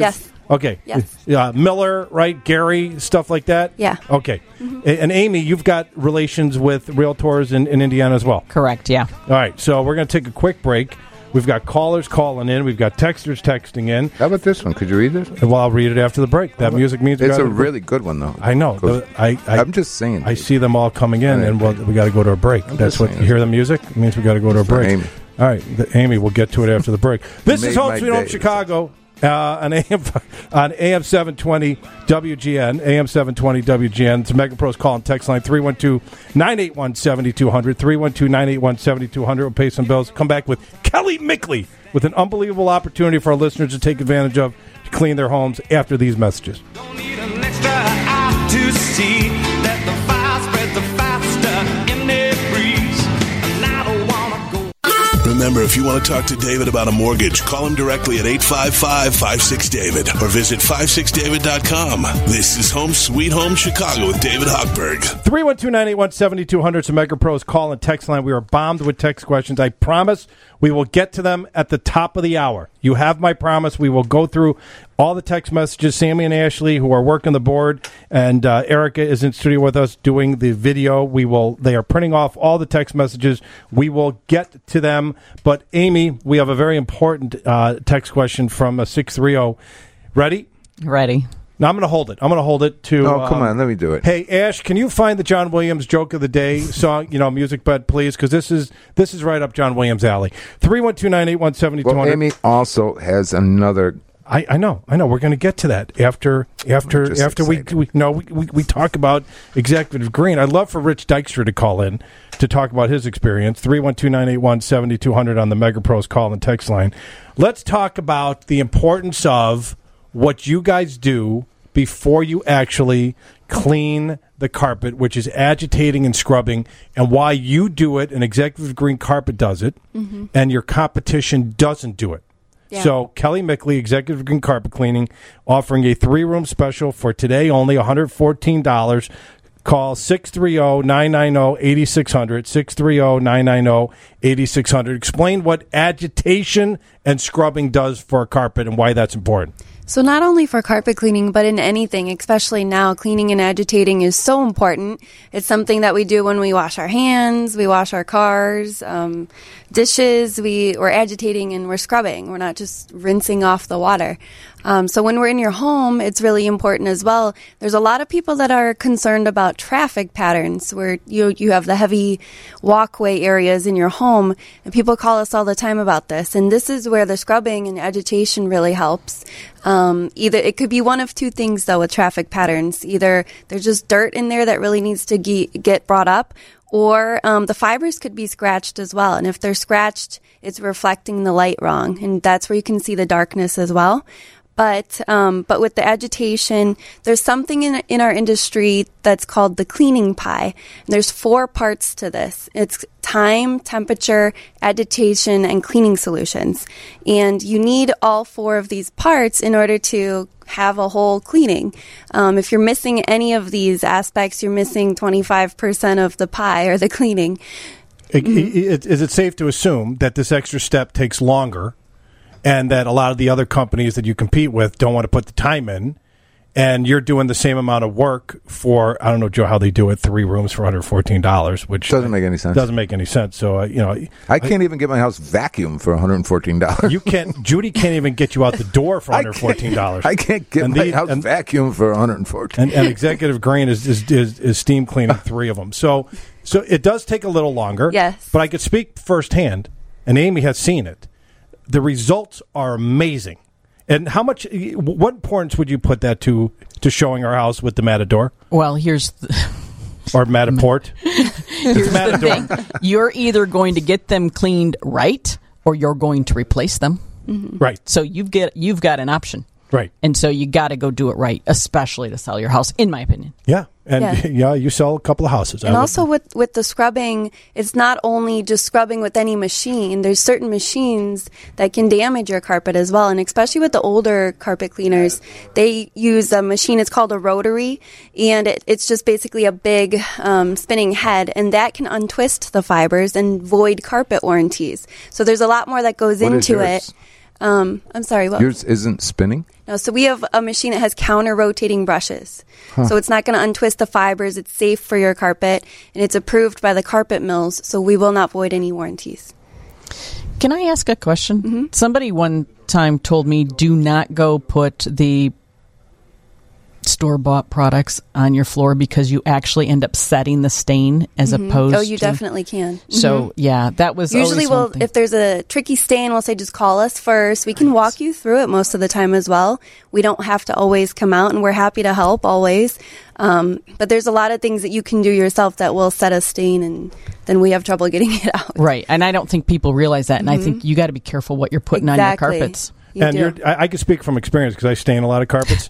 Okay. Yes. Uh, Miller, right? Gary, stuff like that? Yeah. Okay. Mm-hmm. And Amy, you've got relations with realtors in, in Indiana as well. Correct, yeah. All right. So we're going to take a quick break. We've got callers calling in. We've got texters texting in. How about this one? Could you read this? Well, I'll read it after the break. That music means we It's gotta a go- really good one, though. I know. Goes- The- I, I, I'm just saying. I see them all coming in, Right. and we'll, we got to go to a break. I'm That's just what saying. you hear the music. It means we got to go to a For break. Amy. All right, the, Amy, we'll get to it after the break. This made is Home my Sweet Home day. Chicago uh, on A M on A M seven twenty W G N. A M seven twenty W G N. It's MegaPro's call and text line three one two, nine eight one, seven two zero zero. three one two, nine eight one, seven two zero zero. We'll pay some bills. Come back with Kelly Mickley with an unbelievable opportunity for our listeners to take advantage of to clean their homes after these messages. Don't need an extra eye to see that the fire spreads faster in a breeze. And I don't wanna go. Remember, if you want to talk to David about a mortgage, call him directly at eight five five, five six, David or visit five six david dot com. This is Home Sweet Home Chicago with David Hochberg. three one two, nine eight one, seven two zero zero. It's a MegaPro's call and text line. We are bombed with text questions. I promise we will get to them at the top of the hour. You have my promise. We will go through all the text messages. Sammy and Ashley, who are working the board, and uh, Erica is in studio with us doing the video. We will. They are printing off all the text messages. We will get to them. But Amy, we have a very important uh, text question from a six three zero. Ready? Ready. Now I'm going to hold it. I'm going to hold it to. Oh, come um, on. Let me do it. Hey Ash, can you find the John Williams joke of the day song? You know, music bed, please, because this is this is right up John Williams' alley. Three one two nine eight one seventy two Well, hundred. Amy also has another. I, I know, I know. We're going to get to that after after just after we, excited. we no we, we we talk about Executive Green. I'd love for Rich Dykstra to call in to talk about his experience. Three one two nine eight one seventy two hundred on the MegaPro's call and text line. Let's talk about the importance of what you guys do before you actually clean the carpet, which is agitating and scrubbing, and why you do it, and Executive Green Carpet does it, Mm-hmm. and your competition doesn't do it. Yeah. So Kelly Mickley, Executive Green Carpet Cleaning, offering a three-room special for today only, one hundred fourteen dollars. Call six three zero, nine nine zero, eight six zero zero, six three zero, nine nine zero, eight six zero zero. Explain what agitation and scrubbing does for a carpet and why that's important. So not only for carpet cleaning, but in anything, especially now, cleaning and agitating is so important. It's something that we do when we wash our hands, we wash our cars, um, dishes, we, we're agitating and we're scrubbing. We're not just rinsing off the water. Um, so when we're in your home, it's really important as well. There's a lot of people that are concerned about traffic patterns where you you have the heavy walkway areas in your home, and people call us all the time about this. And this is where the scrubbing and agitation really helps. Um, either it could be one of two things though with traffic patterns. Either there's just dirt in there that really needs to ge- get brought up, or um, the fibers could be scratched as well. And if they're scratched, it's reflecting the light wrong, and that's where you can see the darkness as well. But um, but with the agitation, there's something in in our industry that's called the cleaning pie. And there's four parts to this. It's time, temperature, agitation, and cleaning solutions. And you need all four of these parts in order to have a whole cleaning. Um, if you're missing any of these aspects, you're missing twenty-five percent of the pie or the cleaning. It, it, is it safe to assume that this extra step takes longer, and that a lot of the other companies that you compete with don't want to put the time in, and you're doing the same amount of work for, I don't know, Joe, how they do it, three rooms for one hundred fourteen dollars, which Doesn't make any sense. Doesn't make any sense. So, uh, you know, I can't even get my house vacuumed for one hundred fourteen dollars. you can't. Judy can't even get you out the door for one hundred fourteen dollars. I can't get And my the- house and- vacuumed for one hundred fourteen and, and Executive Green is, is is is steam cleaning three of them. So, so it does take a little longer. Yes. But I could speak firsthand, and Amy has seen it. The results are amazing. And how much? What importance would you put that to to showing our house with the Matador Well, here's the, or Matterport? here's the thing. You're either going to get them cleaned right, or you're going to replace them. Right, So you've get you've got an option, right. and so you got to go do it right, especially to sell your house, in my opinion. Yeah, and yeah, Yeah. you sell a couple of houses. I And would- also with, with the scrubbing, it's not only just scrubbing with any machine. There's certain machines that can damage your carpet as well. And especially with the older carpet cleaners, they use a machine, it's called a rotary, and it, it's just basically a big um, spinning head, and that can untwist the fibers and void carpet warranties. So there's a lot more that goes What is into yours? it. Um, I'm sorry. What? Yours isn't spinning? No, so we have a machine that has counter-rotating brushes. Huh. So it's not going to untwist the fibers. It's safe for your carpet, and it's approved by the carpet mills, so we will not void any warranties. Can I ask a question? Mm-hmm. Somebody one time told me, do not go put the store-bought products on your floor because you actually end up setting the stain as Mm-hmm. opposed to... Oh, you to, definitely can. So, Mm-hmm. yeah, that was Usually, always we'll, one thing. if there's a tricky stain, we'll say just call us first. We can walk you through it most of the time as well. We don't have to always come out, and we're happy to help always. Um, but there's a lot of things that you can do yourself that will set a stain, and then we have trouble getting it out. Right, and I don't think people realize that, and I think you got to be careful what you're putting Exactly. on your carpets. You and do. you're, I, I can speak from experience because I stain a lot of carpets,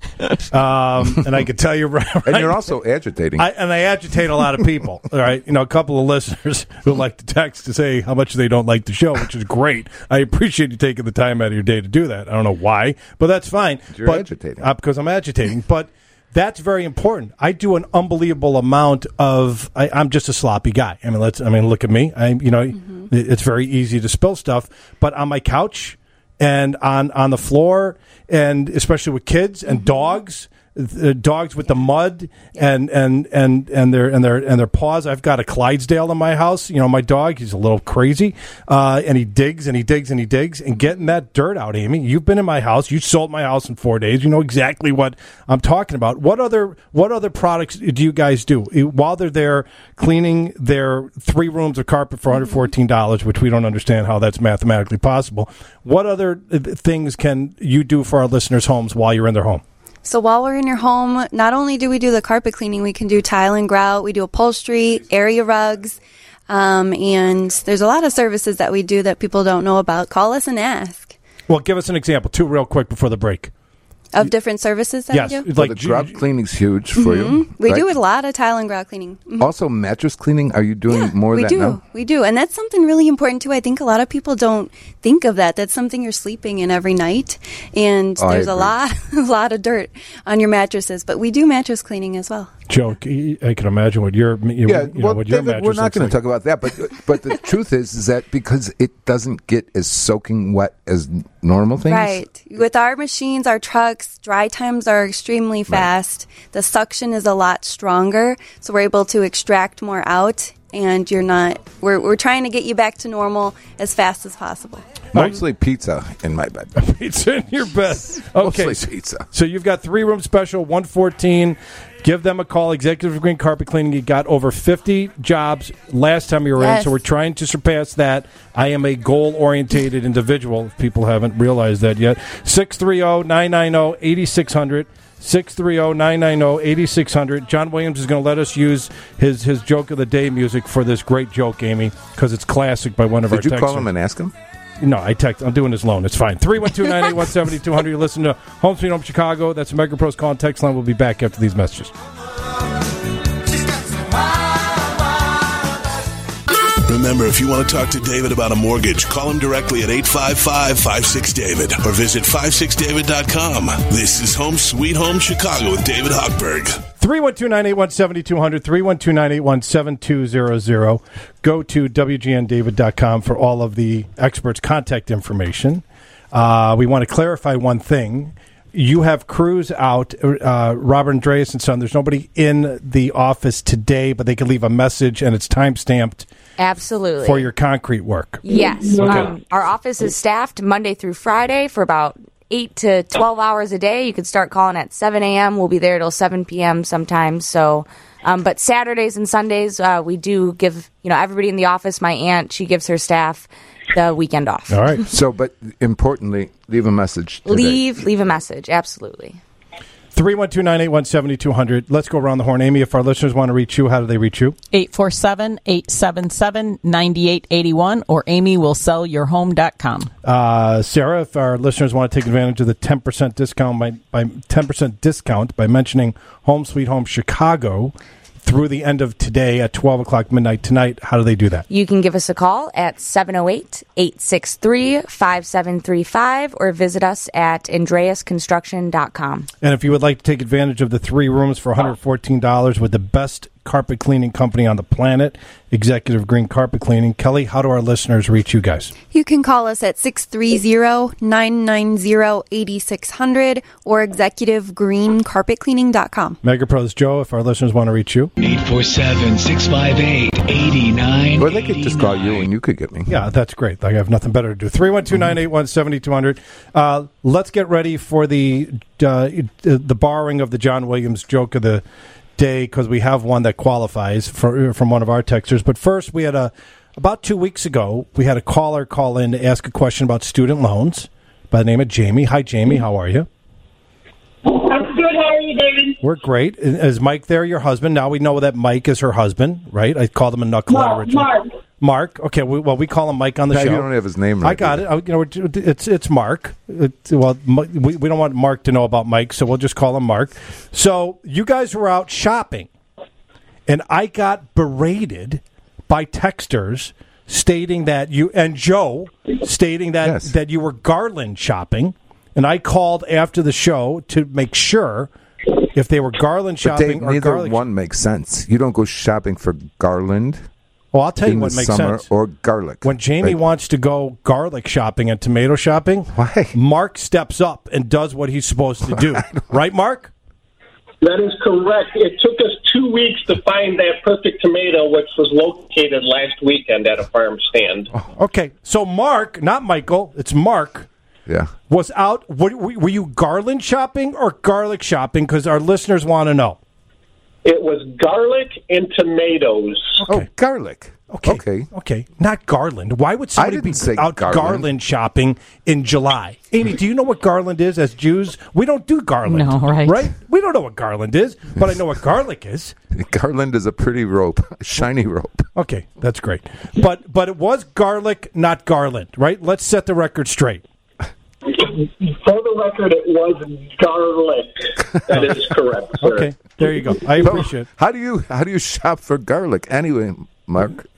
um, and I can tell you right. And you're also agitating. I, and I agitate a lot of people. All right, you know, a couple of listeners who like to text to say how much they don't like the show, which is great. I appreciate you taking the time out of your day to do that. I don't know why, but that's fine. You're but, agitating uh, because I'm agitating, but. That's very important. I do an unbelievable amount of. I, I'm just a sloppy guy. I mean, let's. I mean, look at me. I, you know, mm-hmm. it, it's very easy to spill stuff. But on my couch and on on the floor, and especially with kids and mm-hmm. dogs, uh, dogs with the mud and and and and their and their and their paws. I've got a Clydesdale in my house. You know, my dog. He's a little crazy, uh, and he digs and he digs and he digs and getting that dirt out. Amy, you've been in my house. You sold my house in four days. You know exactly what I'm talking about. What other what other products do you guys do while they're there cleaning their three rooms of carpet for one hundred fourteen dollars, which we don't understand how that's mathematically possible? What other things can you do for our listeners' homes while you're in their home? So while we're in your home, not only do we do the carpet cleaning, we can do tile and grout, we do upholstery, area rugs, um, and there's a lot of services that we do that people don't know about. Call us and ask. Well, give us an example, two real quick before the break. Of different services that yes, we do? So like the grout cleaning's huge for Mm-hmm. you. We right? do a lot of tile and grout cleaning. Mm-hmm. Also, mattress cleaning. Are you doing Yeah, more of we that do. now? We do. And that's something really important, too. I think a lot of people don't think of that. That's something you're sleeping in every night. And Oh, I there's a agree. lot, a lot of dirt on your mattresses. But we do mattress cleaning as well. Joe, I can imagine what your you, Yeah, you know, well, what your David, we're mattress not looks going like. to talk about that, but but the truth is, is that because it doesn't get as soaking wet as n- normal things. Right. With our machines, our trucks, dry times are extremely fast. The suction is a lot stronger, so we're able to extract more out. And you're not. We're we're trying to get you back to normal as fast as possible. Mostly pizza in my bed. Pizza in your bed. Okay, Mostly pizza. so you've got three room special, one fourteen. Give them a call. Executive Green Carpet Cleaning. You got over fifty jobs last time you were in, Yes. so we're trying to surpass that. I am a goal orientated individual. If people haven't realized that yet, six three zero nine nine zero eight six zero zero. six three zero nine nine zero eight six zero zero. John Williams is going to let us use his, his joke of the day music for this great joke, Amy, because it's classic by one of our Did you texters. call him and ask him? No, I text. I'm doing his loan. It's fine. three one two, nine eight one, seven two zero zero. You listen to Home Sweet Home Chicago. That's MegaPro's call and text line. We'll be back after these messages. Remember, if you want to talk to David about a mortgage, call him directly at eight five five, five six, David or visit five six david dot com. This is Home Sweet Home Chicago with David Hochberg. three one two, nine eight one, seven two zero zero, three one two, nine eight one, seven two zero zero. Go to w g n david dot com for all of the experts' contact information. Uh, we want to clarify one thing. You have crews out, uh, Robert Andreas and Son. There's nobody in the office today, but they can leave a message, and it's time-stamped Absolutely. for your concrete work. Yes. Okay. Um, our office is staffed Monday through Friday for about eight to twelve hours a day. You could start calling at seven a.m. We'll be there till seven p.m. sometimes. So, um, but Saturdays and Sundays, uh, we do give, you know, everybody in the office, my aunt, she gives her staff the weekend off. All right. So, but importantly, leave a message today. Leave, leave a message. Absolutely. three one two, nine eight one, seven two zero zero. Let's go around the horn. Amy, if our listeners want to reach you, how do they reach you? eight four seven, eight seven seven, nine eight eight one or amy will sell your home dot com. Uh, Sarah, if our listeners want to take advantage of the ten percent discount by, by ten percent discount by mentioning Home Sweet Home Chicago through the end of today at twelve o'clock midnight tonight, how do they do that? You can give us a call at seven oh eight, eight six three, five seven three five or visit us at andreas construction dot com. And if you would like to take advantage of the three rooms for one hundred fourteen dollars with the best carpet cleaning company on the planet, Executive Green Carpet Cleaning. Kelly, how do our listeners reach you guys? You can call us at six three zero, nine nine zero, eight six zero zero or executive green carpet cleaning dot com. Megapro's Joe, if our listeners want to reach you. eight four seven, six five eight, eight nine. Or they could just call you and you could get me. Yeah, that's great. I have nothing better to do. three one two, nine eight one, seven two zero zero. Uh, let's get ready for the uh, the borrowing of the John Williams joke of the day, because we have one that qualifies for, from one of our texters. But first, we had a about two weeks ago, we had a caller call in to ask a question about student loans by the name of Jamie. Hi, Jamie. How are you? I'm good. How are you, David? We're great. Is Mike there, your husband? Now we know that Mike is her husband, right? I called him a knucklehead Mark, originally. Mark. Mark. Okay. We, well, we call him Mike on the No, show. you don't have his name right. I got either. it. I, you know, it's it's Mark. It, well, we we don't want Mark to know about Mike, so we'll just call him Mark. So you guys were out shopping, and I got berated by texters stating that you and Joe stating that Yes. that you were garland shopping, and I called after the show to make sure if they were garland But shopping Dave, or neither garlic. one makes sense. You don't go shopping for garland Well, I'll tell you in what the makes summer sense. or garlic. When Jamie Right? wants to go garlic shopping and tomato shopping, Why? Mark steps up and does what he's supposed to do. Right, Mark? That is correct. It took us two weeks to find that perfect tomato, which was located last weekend at a farm stand. Okay, so Mark, not Michael, it's Mark, Yeah. was out. Were, were you garland shopping or garlic shopping? Because our listeners want to know. It was garlic and tomatoes. Oh, garlic. Okay. Okay. Okay. Not garland. Why would somebody didn't be say out garland. garland. shopping in July? Amy, do you know what garland is as Jews? We don't do garland. No, right. Right? We don't know what garland is, but I know what garlic is. Garland is a pretty rope, a shiny rope. Okay, that's great. But but it was garlic, not garland, right? Let's set the record straight. For the record, it was garlic. That is correct, sir. Okay, there you go. I appreciate it. How do you how do you shop for garlic anyway, Mark?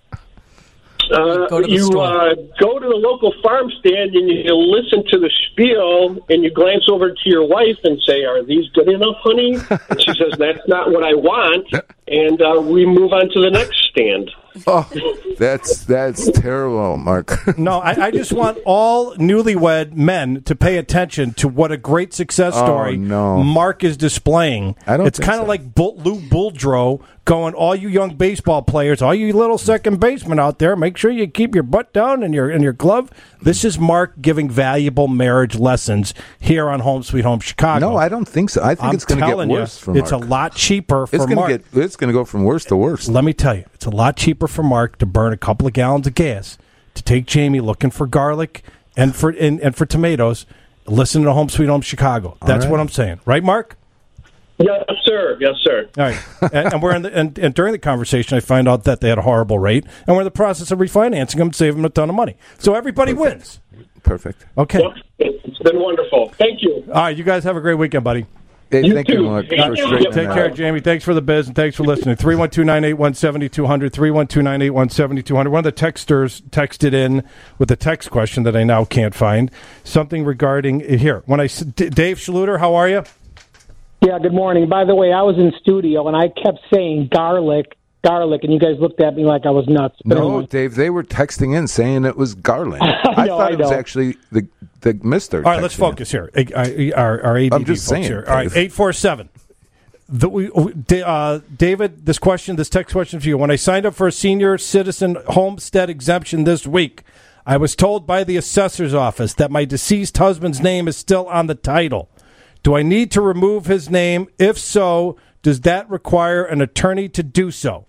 Uh, Go to the you store. uh, go to the local farm stand and you listen to the spiel and you glance over to your wife and say, "Are these good enough, honey?" And she says, "That's not what I want." And uh, we move on to the next stand. Oh, that's that's terrible, Mark. No, I, I just want all newlywed men to pay attention to what a great success Oh, story no. Mark is displaying. I don't It's think kind of so. like Bull, Lou Buldrow going, all you young baseball players, all you little second basemen out there, make sure you keep your butt down and your and your glove. This is Mark giving valuable marriage lessons here on Home Sweet Home Chicago. No, I don't think so. I think I'm it's going to get telling you, worse for it's Mark. a lot cheaper for It's going Mark. to get. It's going to go from worse to worse. Let me tell you, it's a lot cheaper for Mark to burn a couple of gallons of gas to take Jamie looking for garlic and for and, and for tomatoes. Listen to Home Sweet Home Chicago. That's right. what I'm saying, right, Mark? Yes, sir. Yes, sir. All right. and, and we're in the, and, and during the conversation, I find out that they had a horrible rate, and we're in the process of refinancing them, saving them a ton of money. So everybody wins. Perfect. Okay. Yep. It's been wonderful. Thank you. All right. You guys have a great weekend, buddy. Hey, You thank too. you, Mark. Thank for you. straightening Take that care, out. Jamie. Thanks for the biz, and thanks for listening. three one two, nine eight one, seven two zero zero, three one two, nine eight one, seven two zero zero. One of the texters texted in with a text question that I now can't find. Something regarding, here, when I, s- D- Dave Schluter, how are you? Yeah, good morning. By the way, I was in studio and I kept saying garlic, garlic, and you guys looked at me like I was nuts. But No, anyway. Dave, they were texting in saying it was garland. I I know, thought I it was know. actually the the Mister All right, let's focus here. Uh, Our, our A D D I'm just folks saying, here. All right, Dave. eight four seven. The, we, we- Da- uh, David, this question, this text question for you. When I signed up for a senior citizen homestead exemption this week, I was told by the assessor's office that my deceased husband's name is still on the title. Do I need to remove his name? If so, does that require an attorney to do so?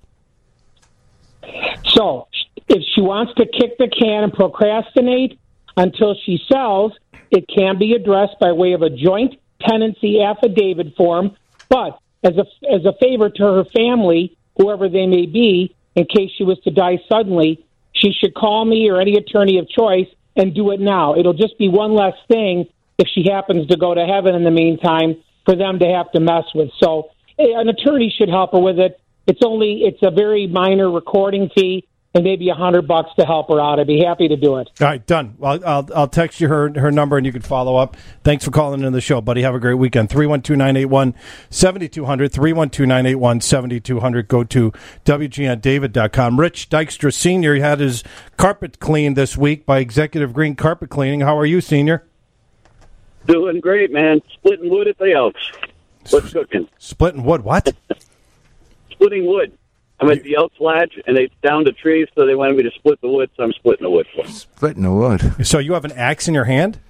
So, if she wants to kick the can and procrastinate until she sells, it can be addressed by way of a joint tenancy affidavit form. But as a as a favor to her family, whoever they may be, in case she was to die suddenly, she should call me or any attorney of choice and do it now. It'll just be one less thing if she happens to go to heaven in the meantime for them to have to mess with. So eh, an attorney should help her with it. It's only it's a very minor recording fee. and maybe a hundred bucks to help her out. I'd be happy to do it. All right, done. Well, I'll I'll text you her her number and you can follow up. Thanks for calling into the show, buddy. Have a great weekend. three one two, nine eight one, seven two zero zero, three one two, nine eight one, seven two zero zero. Go to W G N David dot com. Rich Dykstra Senior He had his carpet cleaned this week by Executive Green Carpet Cleaning. How are you, Senior? Doing great, man. Splitting wood at the Elks. What's cooking? Splitting wood, what? Splitting wood. I'm at the Elks Lodge, and they downed the trees, so they wanted me to split the wood, so I'm splitting the wood for them. Splitting the wood. So you have an axe in your hand?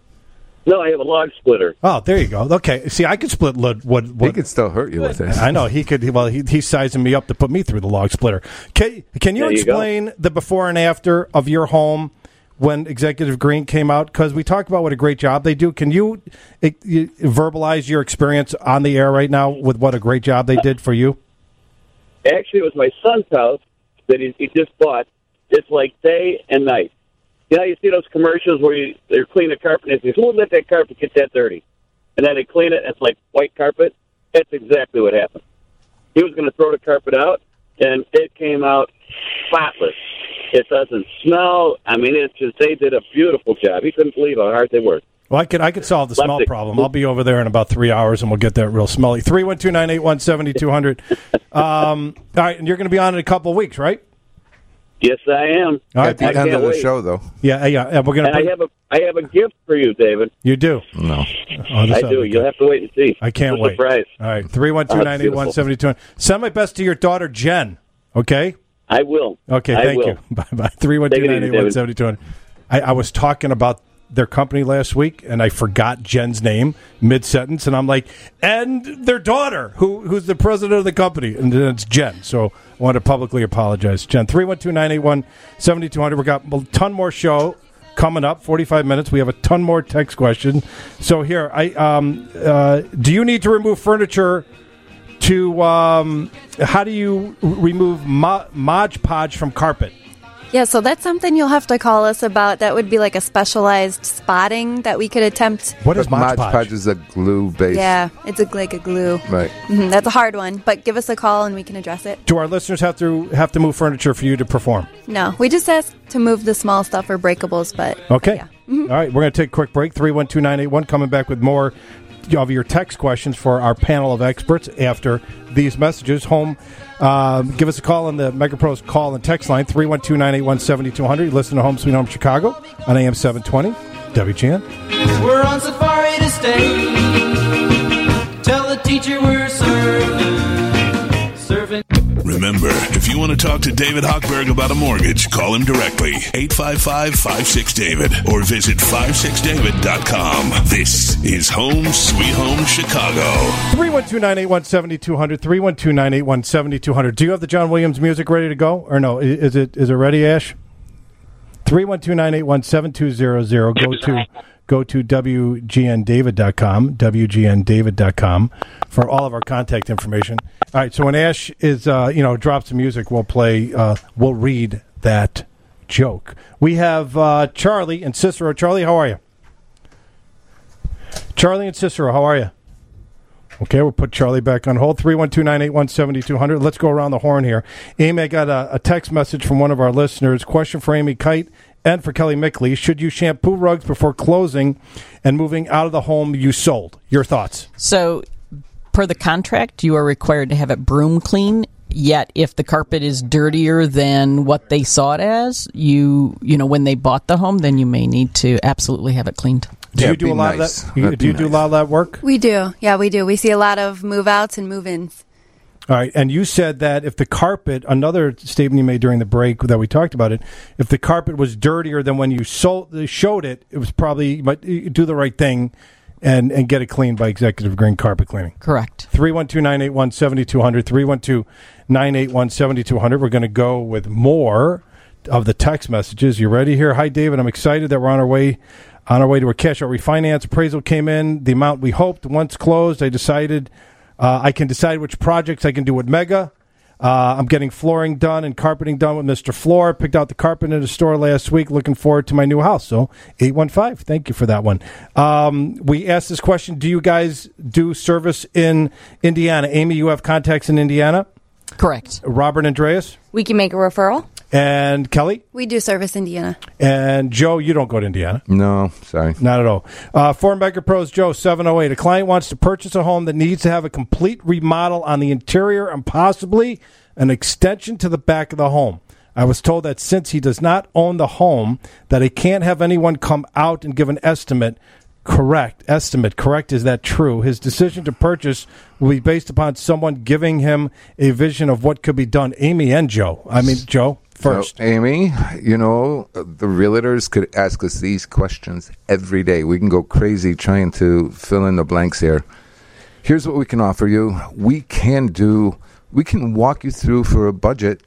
No, I have a log splitter. Oh, there you go. Okay. See, I could split wood. wood, wood. He could still hurt you with it. I know. He could. Well, he, he's sizing me up to put me through the log splitter. Can, can you There you explain go. the before and after of your home when Executive Green came out? Because we talked about what a great job they do. Can you, it, you verbalize your experience on the air right now with what a great job they did for you? Actually, it was my son's house that he, he just bought. It's like day and night. You know, you see those commercials where you, they're cleaning the carpet, and they say, who would let that carpet get that dirty? And then they clean it, and it's like white carpet. That's exactly what happened. He was going to throw the carpet out, and it came out spotless. It doesn't smell. I mean, it's just, they did a beautiful job. He couldn't believe how hard they worked. Well, I could I could solve the Left smell it. problem. I'll be over there in about three hours, and we'll get that real smelly. three one two, nine eight one, seven two zero zero. Um, all right, and you're going to be on in a couple of weeks, right? Yes, I am. All right. At the I end can't of the wait. show, though. Yeah, yeah. yeah we're going And I to. have a I have a gift for you, David. You do. No. Oh, this I ought to do. be You'll good. have to wait and see. I can't It's a wait. surprise. All right, three one two, Oh, nine eight one, beautiful. seven two zero zero. Send my best to your daughter, Jen. Okay? I will. Okay, I thank will. you. Bye-bye. three one two, Take it nine easy, eight one, David. seven two zero zero. I, I was talking about their company last week, and I forgot Jen's name mid-sentence, and I'm like, and their daughter, who who's the president of the company, and then it's Jen. So I want to publicly apologize. Jen, three one two, nine eight one, seven two zero zero. We've got a ton more show coming up, forty-five minutes. We have a ton more text questions. So here, I um, uh, do you need to remove furniture to, um, how do you r- remove mo- Mod Podge from carpet? Yeah, so that's something you'll have to call us about. That would be like a specialized spotting that we could attempt. What is But Mod Mod Podge? Podge is a glue base. Yeah, it's a, like a glue. Right. hmm that's a hard one, but give us a call and we can address it. Do our listeners have to have to move furniture for you to perform? No, we just ask to move the small stuff or breakables, but Okay. yeah. All right, we're going to take a quick break. three one two, nine eight one, coming back with more of your text questions for our panel of experts after these messages. Home, um, give us a call on the MegaPros call and text line, three one two, nine eight one, seven two zero zero. You listen to Home Sweet Home Chicago on A M seven twenty, W G N. We're on safari to stay. Tell the teacher we're surfing. Surfing. Remember, if you want to talk to David Hochberg about a mortgage, call him directly, eight five five, five six, David, or visit five six david dot com. This is Home Sweet Home Chicago. three one two, nine eight one, seven two zero zero, three one two, nine eight one, seven two zero zero. Do you have the John Williams music ready to go? Or no? I- Is it is it ready, Ash? three one two, nine eight one, seven two zero zero. Go to go to W G N David dot com, W G N David dot com for all of our contact information. All right, so when Ash is uh, you know, drops the music, we'll play uh, we'll read that joke. We have uh, Charlie and Cicero. Charlie, how are you? Charlie and Cicero, how are you? Okay, we'll put Charlie back on hold. three one two, nine eight one, seven two zero zero. Let's go around the horn here. Amy, I got a, a text message from one of our listeners. Question for Amy Kite and for Kelly Mickley. Should you shampoo rugs before closing and moving out of the home you sold? Your thoughts? So, per the contract, you are required to have it broom clean. Yet, if the carpet is dirtier than what they saw it as, you you know, when they bought the home, then you may need to absolutely have it cleaned. Do Yeah, you do be a lot nice. of that? You, That'd do you be do a nice. lot of that work? We do. Yeah, we do. We see a lot of move-outs and move-ins. All right, and you said that if the carpet, another statement you made during the break that we talked about it, if the carpet was dirtier than when you sold, showed it, it was probably, you might do the right thing and, and get it cleaned by Executive Green Carpet Cleaning. Correct. three one two, nine eight one, seven two zero zero, three one two, nine eight one, seven two zero zero. We're going to go with more of the text messages. You ready here? Hi, David. I'm excited that we're on our way on our way to a cash out refinance. Appraisal came in the amount we hoped. Once closed, I decided uh, I can decide which projects I can do with Mega. Uh, I'm getting flooring done and carpeting done with Mister Floor. Picked out the carpet in the store last week. Looking forward to my new house. So eight one five. Thank you for that one. Um, we asked this question. Do you guys do service in Indiana? Amy, you have contacts in Indiana? Correct. Robert Andreas? We can make a referral. And Kelly? We do service Indiana. And Joe, you don't go to Indiana. No, sorry. Not at all. Uh, for Mega Pros, Joe, seven oh eight. A client wants to purchase a home that needs to have a complete remodel on the interior and possibly an extension to the back of the home. I was told that since he does not own the home, that he can't have anyone come out and give an estimate. Correct. Estimate. Correct. Is that true? His decision to purchase will be based upon someone giving him a vision of what could be done. Amy and Joe. I mean, Joe. First. So, Amy, you know, the realtors could ask us these questions every day. We can go crazy trying to fill in the blanks here. Here's what we can offer you. We can do, we can walk you through for a budget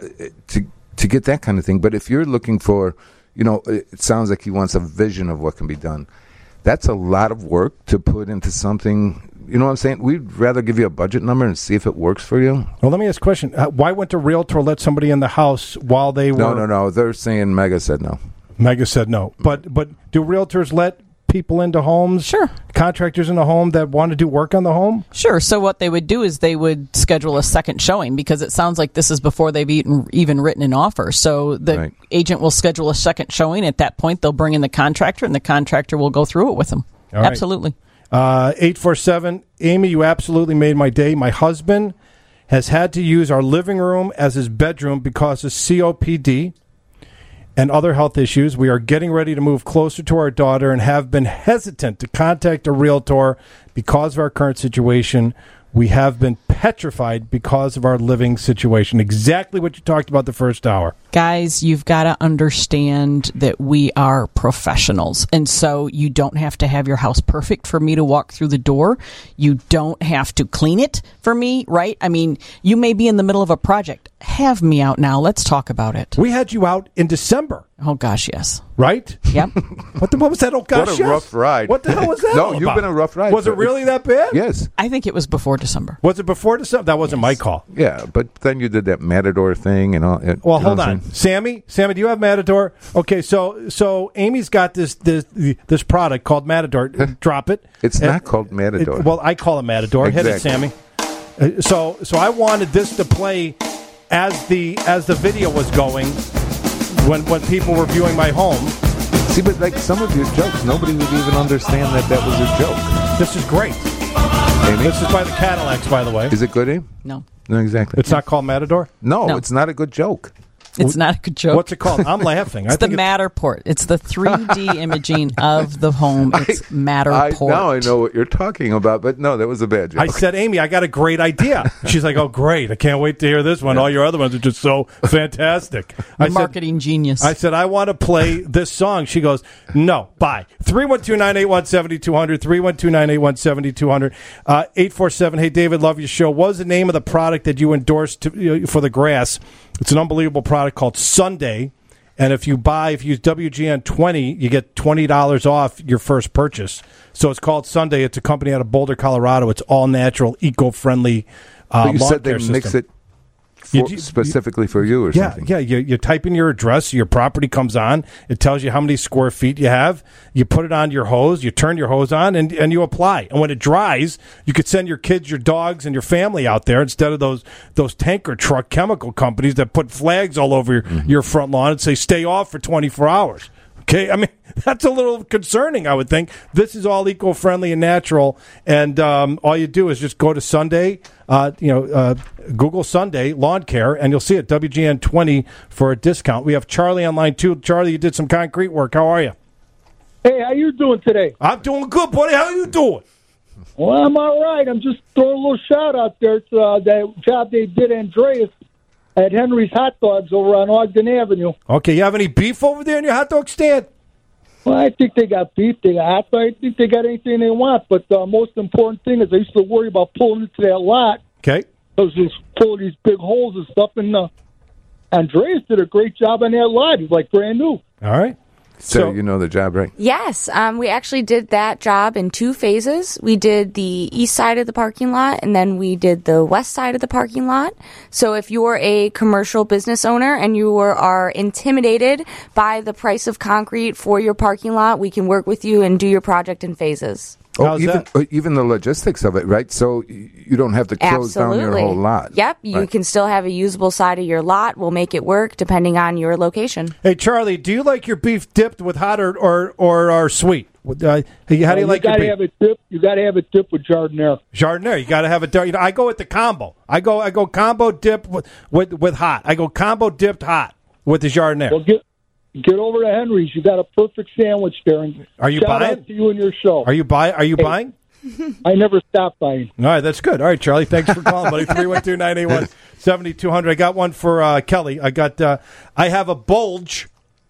to to get that kind of thing. But if you're looking for, you know, it sounds like he wants a vision of what can be done. That's a lot of work to put into something. You know what I'm saying? We'd rather give you a budget number and see if it works for you. Well, let me ask a question. Uh, why wouldn't a realtor let somebody in the house while they were... No, no, no. They're saying Mega said no. Mega said no. But but do realtors let people into homes? Sure. Contractors in the home that want to do work on the home? Sure. So what they would do is they would schedule a second showing, because it sounds like this is before they've even, even written an offer. So the Right. agent will schedule a second showing. At that point, they'll bring in the contractor, and the contractor will go through it with them. All right. Absolutely. Uh, eight four seven, Amy, you absolutely made my day. My husband has had to use our living room as his bedroom because of C O P D and other health issues. We are getting ready to move closer to our daughter and have been hesitant to contact a realtor because of our current situation. We have been petrified because of our living situation. Exactly what you talked about the first hour. Guys, you've got to understand that we are professionals. And so you don't have to have your house perfect for me to walk through the door. You don't have to clean it for me, right? I mean, you may be in the middle of a project. Have me out now. Let's talk about it. We had you out in December. Oh, gosh, yes. Right? Yep. What the what was that? Oh, gosh, What a yes. rough ride. What the hell was that No, all you've about? been a rough ride. Was it really that bad? Yes. I think it was before December. Was it before December? That wasn't my call. Yeah, but then you did that Matador thing and all. Well, you know hold what I'm on, saying? Sammy. Sammy, do you have Matador? Okay, so so Amy's got this this this product called Matador. Drop it. It's Uh, not called Matador. it- well, I call it Matador. Hit it, Exactly. Sammy. Uh, so so I wanted this to play as the as the video was going when when people were viewing my home. See, but like some of your jokes, nobody would even understand that that was a joke. This is great. Amy? This is by the Cadillacs, by the way. Is it good, Abe? No. No, exactly. It's not called Matador? No, No. it's not a good joke. It's not a good joke. What's it called? I'm laughing. It's I the think Matterport. It's the three D imaging of the home. It's I, Matterport. now I know what you're talking about, but no, that was a bad joke. I said, Amy, I got a great idea. She's like, oh, great. I can't wait to hear this one. All your other ones are just so fantastic. I said, Marketing genius. I said, I want to play this song. She goes, no, bye. three one two, nine eight one, seven two zero zero, three one two, nine eight one, seven two zero zero, uh, eight four seven. Hey, David, love your show. What was the name of the product that you endorsed to, you know, for the grass? It's an unbelievable product called Sunday. And if you buy, if you use W G N twenty, you get twenty dollars off your first purchase. So it's called Sunday. It's a company out of Boulder, Colorado. It's all natural, eco-friendly uh, But you lawn said they care system. mix it You for, do- specifically for you or Yeah, something. yeah. You, you type in your address, your property comes on. It tells you how many square feet you have. You put it on your hose. You turn your hose on, and, and you apply. And when it dries, you could send your kids, your dogs, and your family out there instead of those those tanker truck chemical companies that put flags all over your, Mm-hmm. your front lawn and say stay off for twenty-four hours. Okay, I mean, that's a little concerning, I would think. This is all eco-friendly and natural, and um, all you do is just go to Sunday, uh, you know, uh, Google Sunday Lawn Care, and you'll see it, W G N twenty for a discount. We have Charlie on line two. Charlie, you did some concrete work. How are you? Hey, how you doing today? I'm doing good, buddy. How you doing? Well, I'm all right. I'm just throwing a little shout out there to uh, that job they did, Andreas, at Henry's Hot Dogs over on Ogden Avenue. Okay, you have any beef over there in your hot dog stand? Well, I think they got beef, they got hot dog. I think they got anything they want. But the most important thing is I used to worry about pulling into that lot. Okay. Because it's full of these big holes and stuff. And uh, Andreas did a great job on that lot. He's like brand new. All right. So, So- you know the job, right? Yes, um, we actually did that job in two phases. We did the east side of the parking lot, and then we did the west side of the parking lot. So if you're a commercial business owner and you are, are intimidated by the price of concrete for your parking lot, we can work with you and do your project in phases. Oh, How's even that? uh, even the logistics of it, right? So y- you don't have to close Absolutely. down your whole lot. Yep, you Right. can still have a usable side of your lot. We'll make it work depending on your location. Hey, Charlie, do you like your beef dipped with hot or or, or, or sweet? Uh, how do you Uh, like your gotta beef? have it dip. You got to have it dipped with jardiniere. Jardiniere, you got to have it. You know, I go with the combo. I go I go combo dip with, with with hot. I go combo dipped hot with the jardiniere. Well, get get over to Henry's. You got a perfect sandwich there. And Are you shout buying? out to you and your show. Are you buy? Are you Hey. buying? I never stop buying. All right, that's good. All right, Charlie, thanks for calling, buddy. three one two, nine eight one, seven two zero zero. I got one for uh, Kelly. I got. Uh, I have a bulge.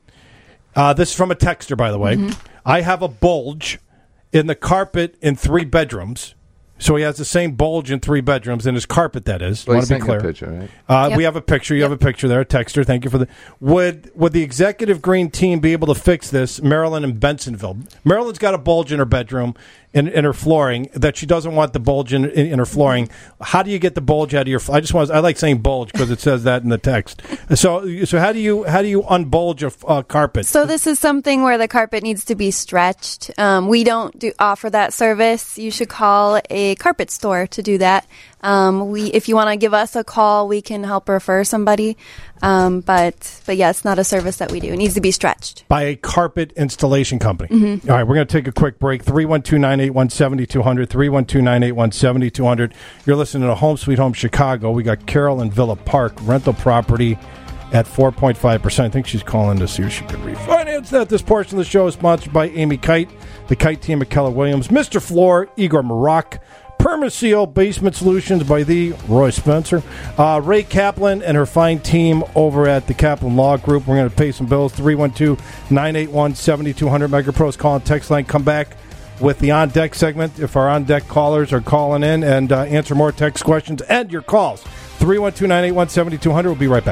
Uh, this is from a texter, by the way. Mhm. I have a bulge in the carpet in three bedrooms. So he has the same bulge in three bedrooms in his carpet. That is. Well, Want he to be sent you clear. a picture, right? Uh, Yep. We have a picture. You have a picture there. A texter. Thank you for the. Would Would the executive green team be able to fix this? Maryland and Bensonville. Maryland's got a bulge in her bedroom, in, in her flooring, that she doesn't want the bulge in, in, in her flooring. How do you get the bulge out of your? I just want. I like saying bulge because it says that in the text. So so how do you how do you unbulge a uh, carpet? So this is something where the carpet needs to be stretched. Um, we don't do offer that service. You should call a carpet store to do that. Um, we, if you want to give us a call, we can help refer somebody. Um, but but yeah, it's not a service that we do. It needs to be stretched. By a carpet installation company. Mhm. All right, we're going to take a quick break. three one two, nine eight one, seven two zero zero, three one two, nine eight one, seven two zero zero. You're listening to Home Sweet Home Chicago. We got Carol in Villa Park, rental property at four point five percent. I think she's calling to see if she could refinance that. This portion of the show is sponsored by Amy Kite, the Kite team at Keller Williams, Mister Floor, Igor Maroc, Permaseal Basement Solutions by the Roy Spencer, uh, Ray Kaplan and her fine team over at the Kaplan Law Group. We're going to pay some bills. three one two, nine eight one, seven two zero zero. MegaPros call and text line. Come back with the On Deck segment if our On Deck callers are calling in, and uh, answer more text questions and your calls. three one two, nine eight one, seven two zero zero. We'll be right back.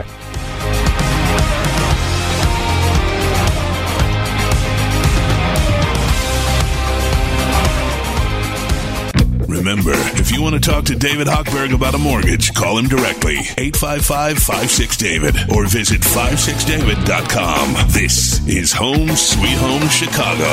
Remember, if you want to talk to David Hochberg about a mortgage, call him directly, eight five five, five six, David, or visit five six david dot com. This is Home Sweet Home Chicago.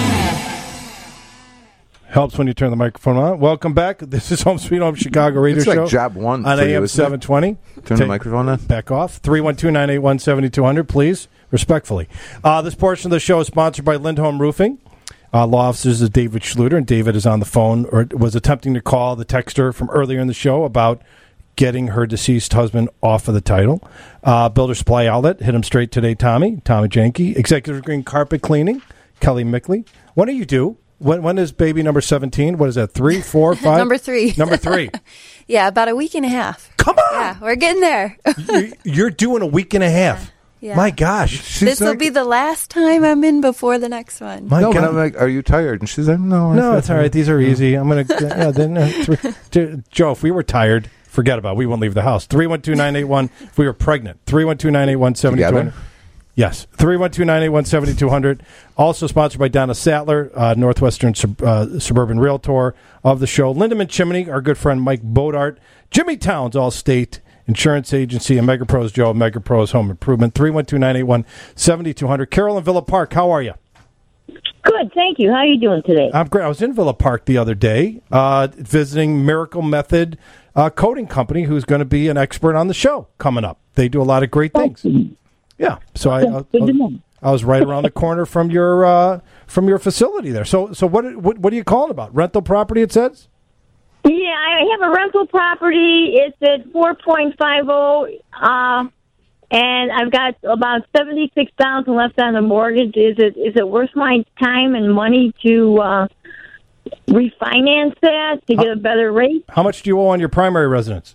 Helps when you turn the microphone on. Welcome back. This is Home Sweet Home Chicago Radio It's like Show. job one on for A you, M isn't it? seven twenty. Turn the microphone on. Back off. three one two, nine eight one, seven two zero zero, please. Respectfully. Uh, this portion of the show is sponsored by Lindholm Roofing. Uh, law officers is David Schluter, and David is on the phone, or was attempting to call the texter from earlier in the show about getting her deceased husband off of the title. Uh, Builder Supply Outlet, hit him straight today, Tommy. Tommy Janke. Executive Green Carpet Cleaning, Kelly Mickley. When do you do? When, when is baby number seventeen? What is that, three, four, five? Number three. Number three. Yeah, about a week and a half. Come on! Yeah, we're getting there. You're, you're doing a week and a half. Yeah. My gosh. This will be the last time I'm in before the next one. My no, God. and I'm like, are you tired? And she's like, no. I No, feel it's all fine. right. These are easy. I'm going to, yeah, then, uh, three, two, Joe, if we were tired, forget about it. We won't leave the house. three one two, nine eight one, if we were pregnant, three one two, nine eight one, seven two zero zero. Together? Yes, three one two, nine eight one, seven two zero zero. Also sponsored by Donna Sattler, uh, Northwestern sub, uh, Suburban Realtor of the show. Lindemann Chimney, our good friend Mike Bodart. Jimmy Towns, Allstate Insurance Agency, and MegaPros Joe, MegaPros Home Improvement. three one two, nine eight one, seven two zero zero. Carol in Villa Park, how are you? Good, thank you. How are you doing today? I'm great. I was in Villa Park the other day uh, visiting Miracle Method uh, Coating Company, who's going to be an expert on the show coming up. They do a lot of great things. Yeah, so I, I, I was right around the corner from your uh, from your facility there. So so what what what are you calling about? Rental property? It says. Yeah, I have a rental property. It's at four point five oh, uh, and I've got about seventy-six thousand left on the mortgage. Is it is it worth my time and money to uh, refinance that to get a better rate? How much do you owe on your primary residence?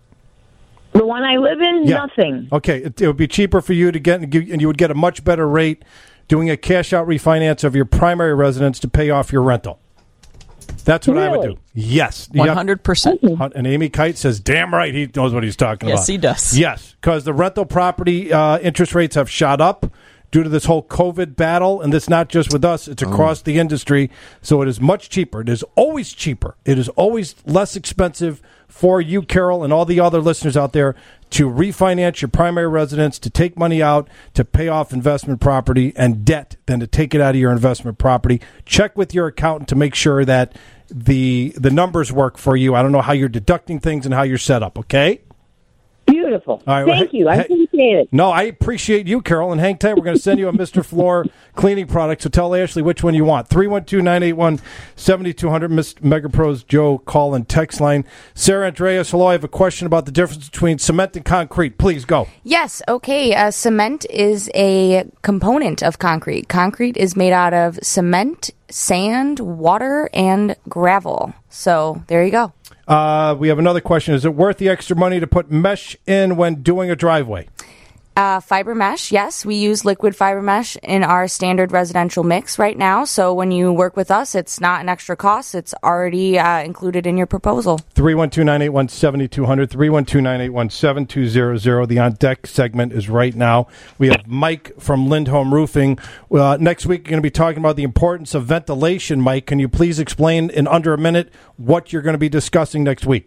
The one I live in, Yeah. nothing. Okay, it, it would be cheaper for you to get, and you would get a much better rate doing a cash out refinance of your primary residence to pay off your rental. That's what I would Really? do. Yes. one hundred percent. And Amy Kite says, damn right, he knows what he's talking about. Yes, he does. Yes, because the rental property uh, interest rates have shot up due to this whole COVID battle, and this not just with us, it's across oh. the industry. So it is much cheaper. It is always cheaper. It is always less expensive for you, Carol, and all the other listeners out there to refinance your primary residence, to take money out, to pay off investment property and debt than to take it out of your investment property. Check with your accountant to make sure that the the numbers work for you. I don't know how you're deducting things and how you're set up, okay? Beautiful. All right, Thank well, you. I hey, appreciate it. No, I appreciate you, Carol. And hang tight. We're going to send you a Mister Floor cleaning product. So tell Ashley which one you want. three one two, nine eight one, seven two zero zero. Mister MegaPro's Joe call and text line. Sarah Andreas, hello. I have a question about the difference between cement and concrete. Please go. Yes. Okay. Uh, cement is a component of concrete. Concrete is made out of cement, sand, water, and gravel. So there you go. Uh, we have another question. Is it worth the extra money to put mesh in when doing a driveway? Uh, fiber mesh, yes. We use liquid fiber mesh in our standard residential mix right now. So when you work with us, it's not an extra cost. It's already uh, included in your proposal. three one two, nine eight one, seven two zero zero, three one two, nine eight one, seven two zero zero. The On Deck segment is right now. We have Mike from Lindholm Roofing. Uh, next week, we're going to be talking about the importance of ventilation. Mike, can you please explain in under a minute what you're going to be discussing next week?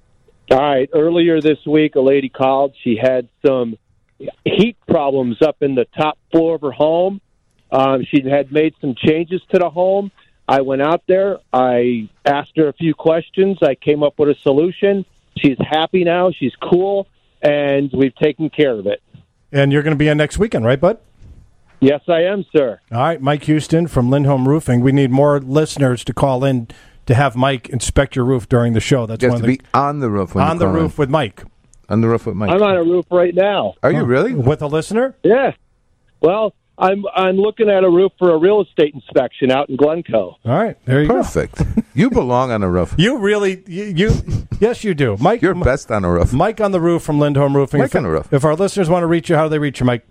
All right. Earlier this week, a lady called. She had some heat problems up in the top floor of her home. Um, she had made some changes to the home. I went out there. I asked her a few questions. I came up with a solution. She's happy now. She's cool, and we've taken care of it. And you're going to be in next weekend, right, bud? Yes, I am, sir. All right, Mike Houston from Lindholm Roofing. We need more listeners to call in to have Mike inspect your roof during the show. That's you one have of to the, be on the roof. When on you the call roof in. with Mike. On the roof with Mike. I'm on a roof right now. Are you really? With a listener? Yeah. Well, I'm I'm looking at a roof for a real estate inspection out in Glencoe. All right, there you Perfect. go. Perfect. You belong on a roof. You really, you, you yes, you do. Mike, you're best on a roof. Mike on the roof from Lindholm Roofing. Mike if, on the roof. If our listeners want to reach you, how do they reach you, Mike?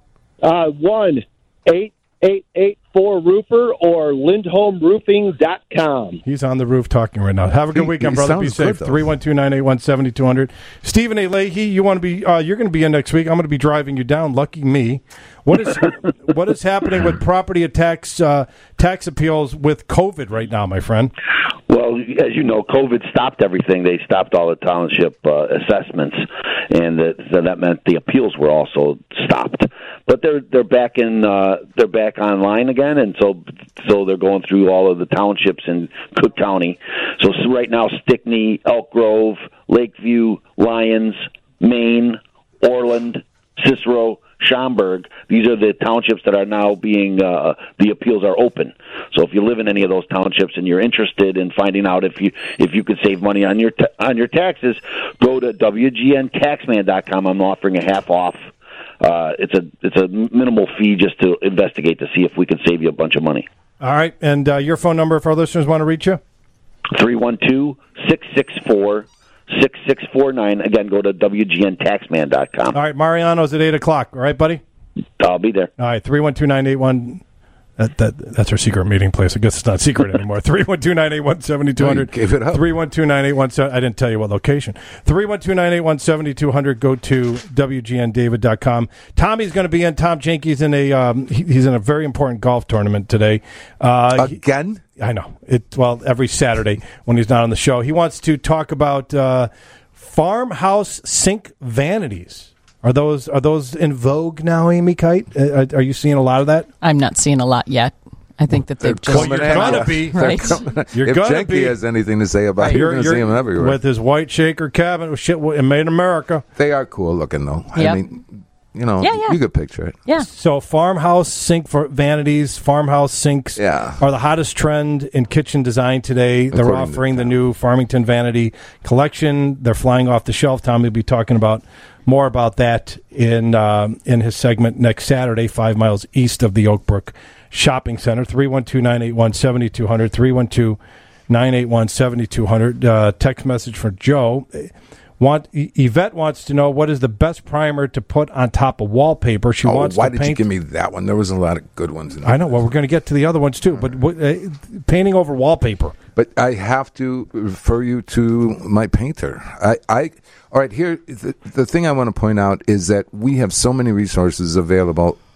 Uh, one eight eight eight four roofer or lindholm roofing dot com. He's on the roof talking right now. Have a good He- weekend, he brother. Be sounds safe. good, though. three one two, nine eight one, seven two zero zero. Stephen A. Leahy, you want to be? Uh, you're going to be in next week. I'm going to be driving you down. Lucky me. What is what is happening with property tax uh, tax appeals with COVID right now, my friend? Well, as you know, COVID stopped everything. They stopped all the township uh, assessments, and that, so that meant the appeals were also stopped. But they're they're back in uh, they're back online again, and so so they're going through all of the townships in Cook County. So, so right now, Stickney, Elk Grove, Lakeview, Lyons, Maine, Orland, Cicero, Schaumburg, these are the townships that are now being, uh, the appeals are open. So if you live in any of those townships and you're interested in finding out if you if you could save money on your ta- on your taxes, go to W G N taxman dot com. I'm offering a half off. Uh, it's a it's a minimal fee just to investigate to see if we can save you a bunch of money. All right, and uh, your phone number if our listeners want to reach you? three one two, six six four, six six four nine. Again, go to W G N taxman dot com. All right, Mariano's at eight o'clock. All right, buddy? I'll be there. All right, three one two, nine eight one. That, that, that's our secret meeting place. I guess it's not secret anymore. three one two, nine eight one, seven two zero zero. Gave it up. three one two, nine eight one, I didn't tell you what location. three one two, nine eight one, seven two zero zero. Go to W G N David dot com. Tommy's going to be in. Tom Jenke's in a, um, he, he's in a very important golf tournament today. Uh, Again? He, I know. It Well, every Saturday when he's not on the show. He wants to talk about uh, farmhouse sink vanities. Are those are those in vogue now, Amy Kite? Uh, are you seeing a lot of that? I'm not seeing a lot yet. I think that they've just... Well, you're going to be. Right? You're if gonna Jenke be. has anything to say about it, you're, You're, going to see him everywhere. with his white shaker cabin, shit, made in America. They are cool looking, though. Yep. I mean, you know, Yeah, yeah. you could picture it. Yeah. So farmhouse sink for vanities, farmhouse sinks Yeah. are the hottest trend in kitchen design today. They're According to offering the Tom. new Farmington Vanity collection. They're flying off the shelf. Tommy will be talking about more about that in um, in his segment next Saturday, five miles east of the Oakbrook Shopping Center. three one two, nine eight one, seven two zero zero, three one two, nine eight one, seven two zero zero. Uh, text message for Joe. Want Yvette wants to know what is the best primer to put on top of wallpaper. She Oh, wants why to did paint. you give me that one? There was a lot of good ones in there. I know. Well, we're going to get to the other ones too. But what, uh, painting over wallpaper. But I have to refer you to my painter. I, I all right, here, the, the thing I want to point out is that we have so many resources available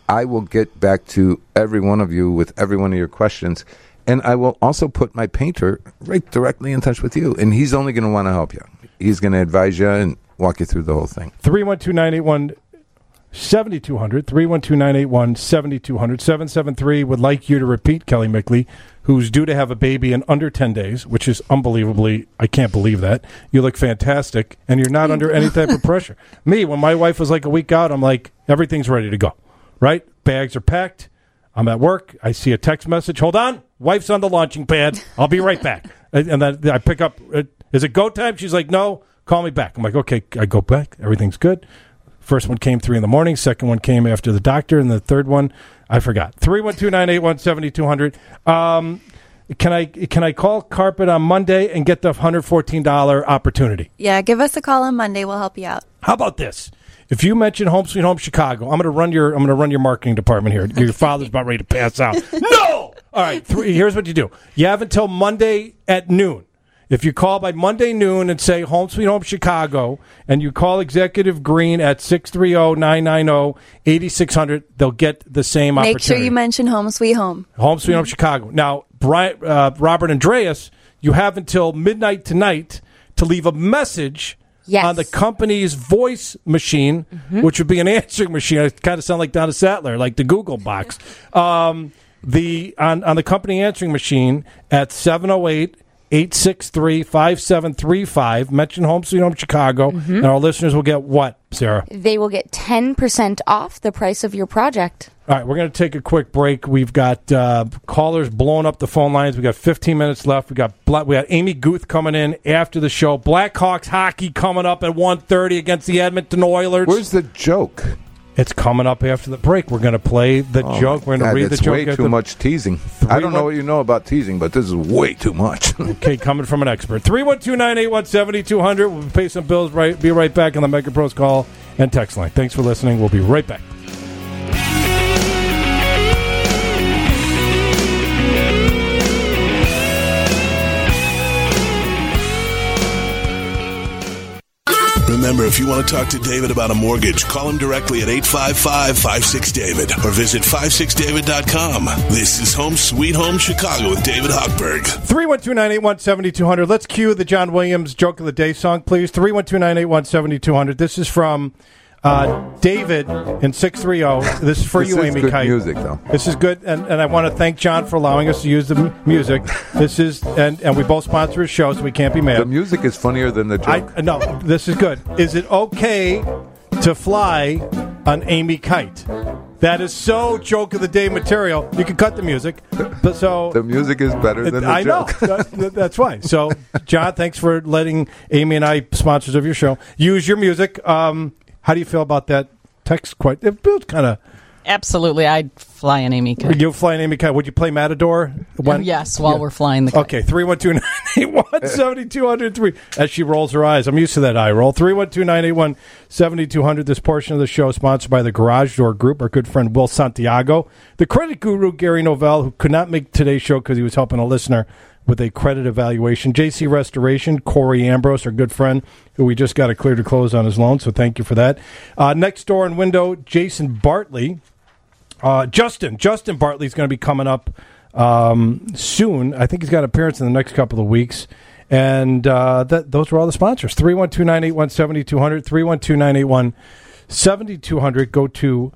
I will get back to every one of you with every one of your questions. And I will also put my painter right directly in touch with you. And he's only going to want to help you. He's going to advise you and walk you through the whole thing. three one two, nine eight one, seven two zero zero, three one two, nine eight one, seven two zero zero. seven seven three would like you to repeat, Kelly Mickley, who's due to have a baby in under ten days, which is unbelievably, I can't believe that. You look fantastic, and you're not under any type of pressure. Me, when my wife was like a week out, I'm like, everything's ready to go, right? Bags are packed. I'm at work. I see a text message. Hold on. Wife's on the launching pad. I'll be right back. And then I pick up. Is it go time? She's like, no, call me back. I'm like, okay. I go back. Everything's good. First one came three in the morning. Second one came after the doctor. And the third one, I forgot. three one two, nine eight one, seven two zero zero. Um, can I can I call Carpet on Monday and get the one hundred fourteen dollars opportunity? Yeah, give us a call on Monday. We'll help you out. How about this? If you mention Home Sweet Home Chicago, I'm going to run your I'm going to run your marketing department here. Your father's about ready to pass out. No. All right. Three, here's what you do. You have until Monday at noon. If you call by Monday noon and say Home Sweet Home Chicago, and you call Executive Green at six three zero, nine nine zero, eight six zero zero, they'll get the same Make opportunity. sure you mention Home Sweet Home. Home Sweet Home Chicago. Now, Brian, uh, Robert Andreas, you have until midnight tonight to leave a message yes. on the company's voice machine, mm-hmm. which would be an answering machine. It kind of sound like Donna Sattler, like the Google box. Um, the on, on the company answering machine at seven oh eight, eight six three, five seven three five. Mention Home Sweet Home Chicago, mm-hmm. and our listeners will get what, Sarah? They will get ten percent off the price of your project. All right, we're going to take a quick break. We've got uh, callers blowing up the phone lines. We got fifteen minutes left. We got Bla- we got Amy Guth coming in after the show. Blackhawks hockey coming up at one thirty against the Edmonton Oilers. Where's the joke? It's coming up after the break. We're going to play the oh joke. We're going to read the joke. It's way too the much teasing. I don't know what you know about teasing, but this is way too much. Okay, coming from an expert. three one two, nine eight one, seven two zero zero. We'll pay some bills. Right, be right back on the Mega Pros call and text line. Thanks for listening. We'll be right back. Remember, if you want to talk to David about a mortgage, call him directly at eight five five, five six, David or visit five six david dot com. This is Home Sweet Home Chicago with David Hochberg. three one two, nine eight one, seven two zero zero. Let's cue the John Williams Joke of the Day song, please. three one two, nine eight one, seven two zero zero. This is from uh, David in six three zero. This is for this you, is Amy good Kite. music, though. This is good, and, and I want to thank John for allowing us to use the m- music. This is, and, and we both sponsor his show, so we can't be mad. The music is funnier than the joke. I, no, this is good. Is it okay to fly an Amy Kite? That is so Joke of the Day material. You can cut the music. But so the music is better than the I joke. know. That, that's why. So, John, thanks for letting Amy and I, sponsors of your show, use your music. Um, how do you feel about that text? Quite, it was kind of. Absolutely, I'd fly an Amy Kite. You fly an Amy Kite. Would you play Matador? When, yes, while yeah. we're flying the kite. Okay, three one two, nine eight one, seven two zero three. As she rolls her eyes. I'm used to that eye roll. three one two, nine eight one, seven two zero zero. This portion of the show is sponsored by the Garage Door Group, our good friend Will Santiago. The credit guru, Gary Novell, who could not make today's show because he was helping a listener with a credit evaluation. J C Restoration, Corey Ambrose, our good friend, who we just got a clear to close on his loan, so thank you for that. Uh, next door and window, Jason Bartley. Uh, Justin. Justin Bartley is going to be coming up um, soon. I think he's got an appearance in the next couple of weeks. And uh, that, those were all the sponsors. three one two, nine eight one, seven two zero zero. three one two, nine eight one, seven two zero zero. Go to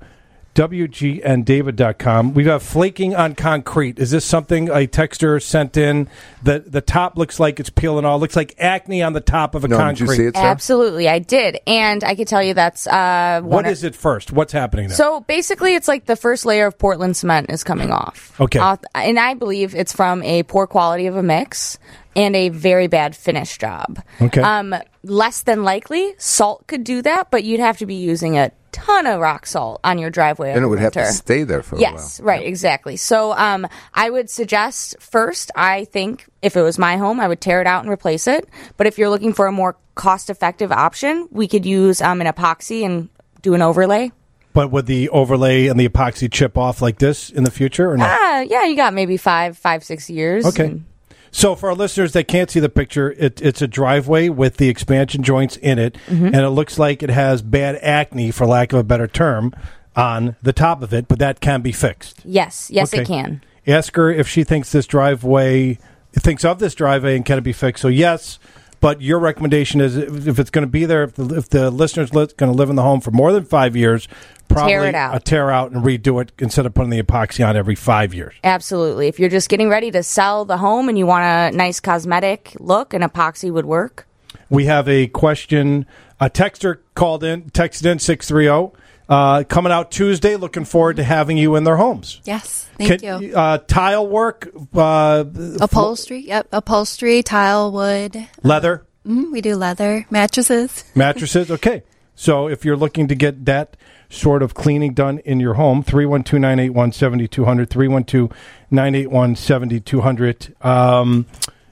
W G N David dot com. We have flaking on concrete. Is this something a texter sent in? The the top looks like it's peeling off. Looks like acne on the top of a no, concrete. Did you see it, Sarah? Absolutely, I did. And I can tell you that's... Uh, what is it first? What's happening there? So basically, it's like the first layer of Portland cement is coming off. Okay. Uh, and I believe it's from a poor quality of a mix and a very bad finish job. Okay. Um, less than likely, salt could do that, but you'd have to be using a ton of rock salt on your driveway. And it would winter. have to stay there for a yes, while. Yes, right, yep. exactly. So um, I would suggest first, I think if it was my home, I would tear it out and replace it. But if you're looking for a more cost-effective option, we could use um, an epoxy and do an overlay. But would the overlay and the epoxy chip off like this in the future or not? Ah, yeah, you got maybe five, five, six years. Okay. And- So for our listeners that can't see the picture, it, it's a driveway with the expansion joints in it, mm-hmm. and it looks like it has bad acne, for lack of a better term. on the top of it, but that can be fixed. Yes, yes, Okay. it can. Ask her if she thinks this driveway, thinks of this driveway and can it be fixed. So yes, but your recommendation is if it's going to be there, if the, if the listener's li- going to live in the home for more than five years, probably Tear it out. a tear out and redo it instead of putting the epoxy on every five years. Absolutely. If you're just getting ready to sell the home and you want a nice cosmetic look, an epoxy would work. We have a question. A texter called in, texted in six three zero. Uh, coming out Tuesday. Looking forward to having you in their homes. Yes, thank Can- you. Uh, tile work, uh, Upholstery, yep, upholstery, tile, wood. leather, Mm, we do leather, mattresses. mattresses. Okay. So if you're looking to get that sort of cleaning done in your home, three one two, nine eight one, seven two zero zero, three one two, nine eight one, seven two zero zero. Um,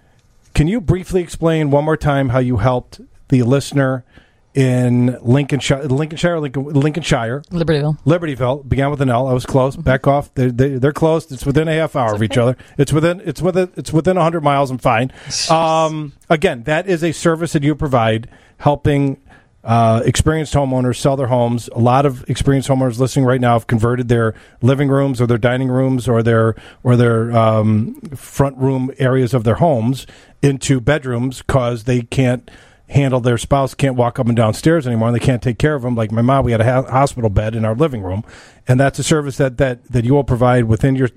can you briefly explain one more time how you helped the listener in Lincolnshire, Lincolnshire, Lincoln, Lincolnshire, Libertyville. Libertyville began with an L. I was close. Back off. They're, they, they're close. It's within a half hour of each other. It's within. It's within. It's within a hundred miles. I'm fine. Um, again, that is a service that you provide, helping uh, experienced homeowners sell their homes. A lot of experienced homeowners listening right now have converted their living rooms or their dining rooms or their or their um, front room areas of their homes into bedrooms because they can't handle their spouse can't walk up and down stairs anymore and they can't take care of them. Like my mom, we had a ha- hospital bed in our living room, and that's a service that that, that you will provide within your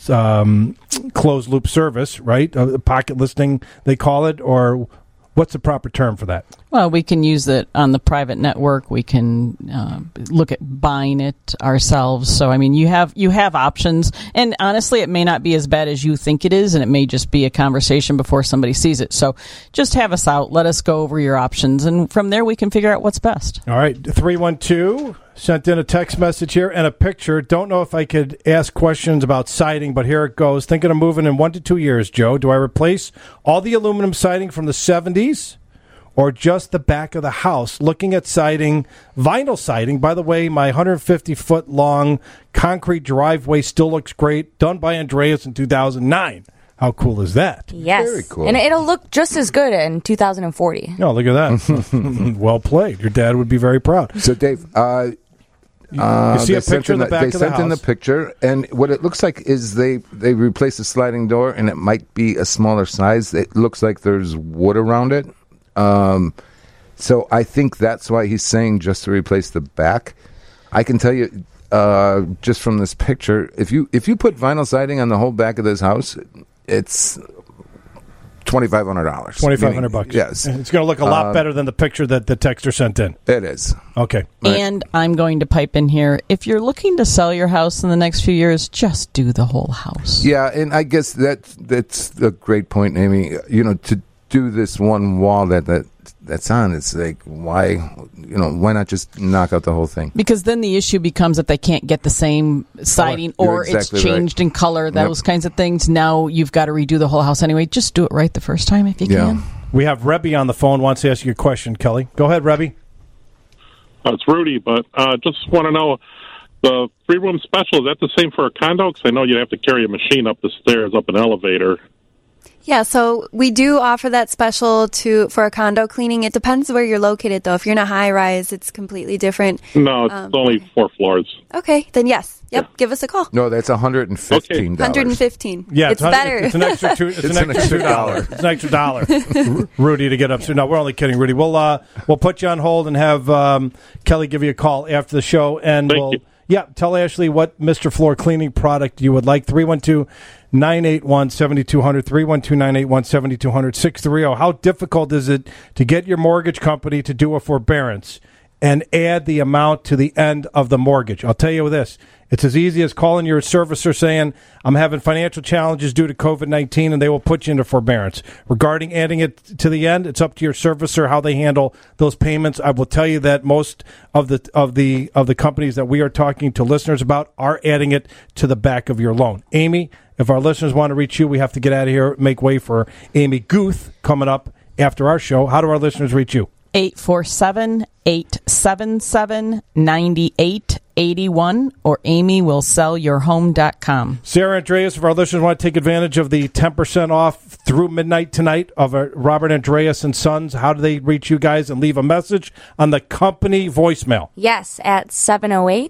um, closed loop service, right? Uh, pocket listing, they call it, or what's the proper term for that? Well, we can use it on the private network. We can uh, look at buying it ourselves. So, I mean, you have you have options. And honestly, it may not be as bad as you think it is, and it may just be a conversation before somebody sees it. So just have us out. Let us go over your options. And from there, we can figure out what's best. All right. three one two sent in a text message here and a picture. Don't know if I could ask questions about siding, but here it goes. Thinking of moving in one to two years, Joe. Do I replace all the aluminum siding from the seventies? Or just the back of the house? Looking at siding, vinyl siding. By the way, my one hundred fifty foot long concrete driveway still looks great. Done by Andreas in two thousand nine. How cool is that? Yes. Very cool. And it'll look just as good in two thousand forty. Oh, look at that. Well played. Your dad would be very proud. So, Dave, uh, You, uh, you see they a sent picture in of the back they of the sent in the house. picture, and what it looks like is they they replaced the sliding door, and it might be a smaller size. It looks like there's wood around it. Um, so I think that's why he's saying just to replace the back. I can tell you, uh, just from this picture, if you if you put vinyl siding on the whole back of this house, it's twenty five hundred dollars. Twenty five hundred bucks. Yes, It's going to look a lot Uh, better than the picture that the texter sent in. It is. Okay. And I'm going to pipe in here. If you're looking to sell your house in the next few years, just do the whole house. Yeah, and I guess that that's a great point, Amy. You know, to do this one wall that, that that's on, it's like, why, you know, why not just knock out the whole thing? Because then the issue becomes that they can't get the same siding You're or exactly it's changed right. in color, those Yep. kinds of things. Now you've got to redo the whole house anyway. Just do it right the first time if you can. We have Rebby on the phone, wants to ask you a question, Kelly. Go ahead, Rebby. Uh, it's Rudy, but uh, just want to know, the three-room special, is that the same for a condo? Because I know you have to carry a machine up the stairs, up an elevator. Yeah, so we do offer that special to for a condo cleaning. It depends where you're located, though. If you're in a high rise, it's completely different. No, it's Um, only four floors. Okay, then yes. Yep, give us a call. No, that's one hundred fifteen dollars. one hundred fifteen. Yeah, it's hun- better. It's an extra two. It's, It's an an extra extra two dollars. It's an extra dollar, R- Rudy, to get up. So no, we're only kidding, Rudy. We'll uh, we'll put you on hold and have um, Kelly give you a call after the show, and Thank we'll you. yeah tell Ashley what Mister Floor cleaning product you would like. three one two, nine eight one, seven two zero zero, three one two, nine eight one, seven two zero zero, six three zero. How difficult is it to get your mortgage company to do a forbearance and add the amount to the end of the mortgage? I'll tell you this. It's as easy as calling your servicer saying, I'm having financial challenges due to COVID nineteen, and they will put you into forbearance. Regarding adding it to the end, it's up to your servicer how they handle those payments. I will tell you that most of the of the of the companies that we are talking to listeners about are adding it to the back of your loan. Amy, if our listeners want to reach you, we have to get out of here, make way for Amy Guth coming up after our show. How do our listeners reach you? eight four seven, eight seven seven, nine eight eight one or amy will sell your home dot com. Sarah Andreas, if our listeners want to take advantage of the ten percent off through midnight tonight of uh, Robert Andreas and Sons, how do they reach you guys and leave a message on the company voicemail? Yes, at seven oh eight,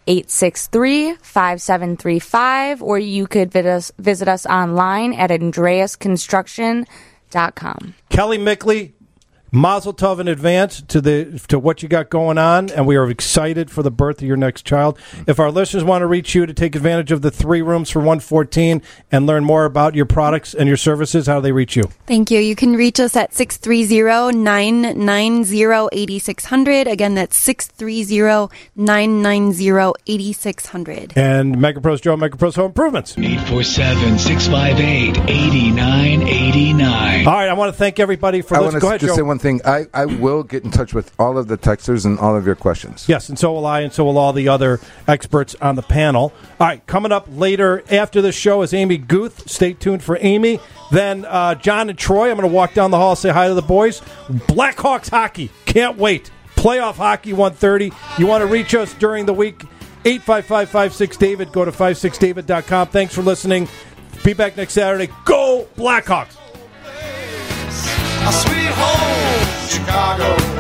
eight six three, five seven three five, or you could visit us, visit us online at andreas construction dot com. Kelly Mickley, Mazel Tov in advance to the to what you got going on, and we are excited for the birth of your next child. If our listeners want to reach you to take advantage of the three rooms for one fourteen and learn more about your products and your services, how do they reach you? Thank you. You can reach us at six three zero, nine nine zero, eight six zero zero. Again, that's six three zero, nine nine zero, eight six zero zero. And MegaPros Joe, MegaPros Home Improvements. eight four seven, six five eight, eight nine eight nine. All right, I want to thank everybody for I this. want Go to ahead, just Joe. say one thing. I, I will get in touch with all of the texters and all of your questions. Yes, and so will I, and so will all the other experts on the panel. All right, coming up later after the show is Amy Guth. Stay tuned for Amy. Then uh, John and Troy. I'm going to walk down the hall, say hi to the boys. Blackhawks hockey. Can't wait. Playoff hockey one thirty. You want to reach us during the week, eight five five, five six, David. Go to five six david dot com. Thanks for listening. Be back next Saturday. Go Blackhawks. A sweet home, Chicago.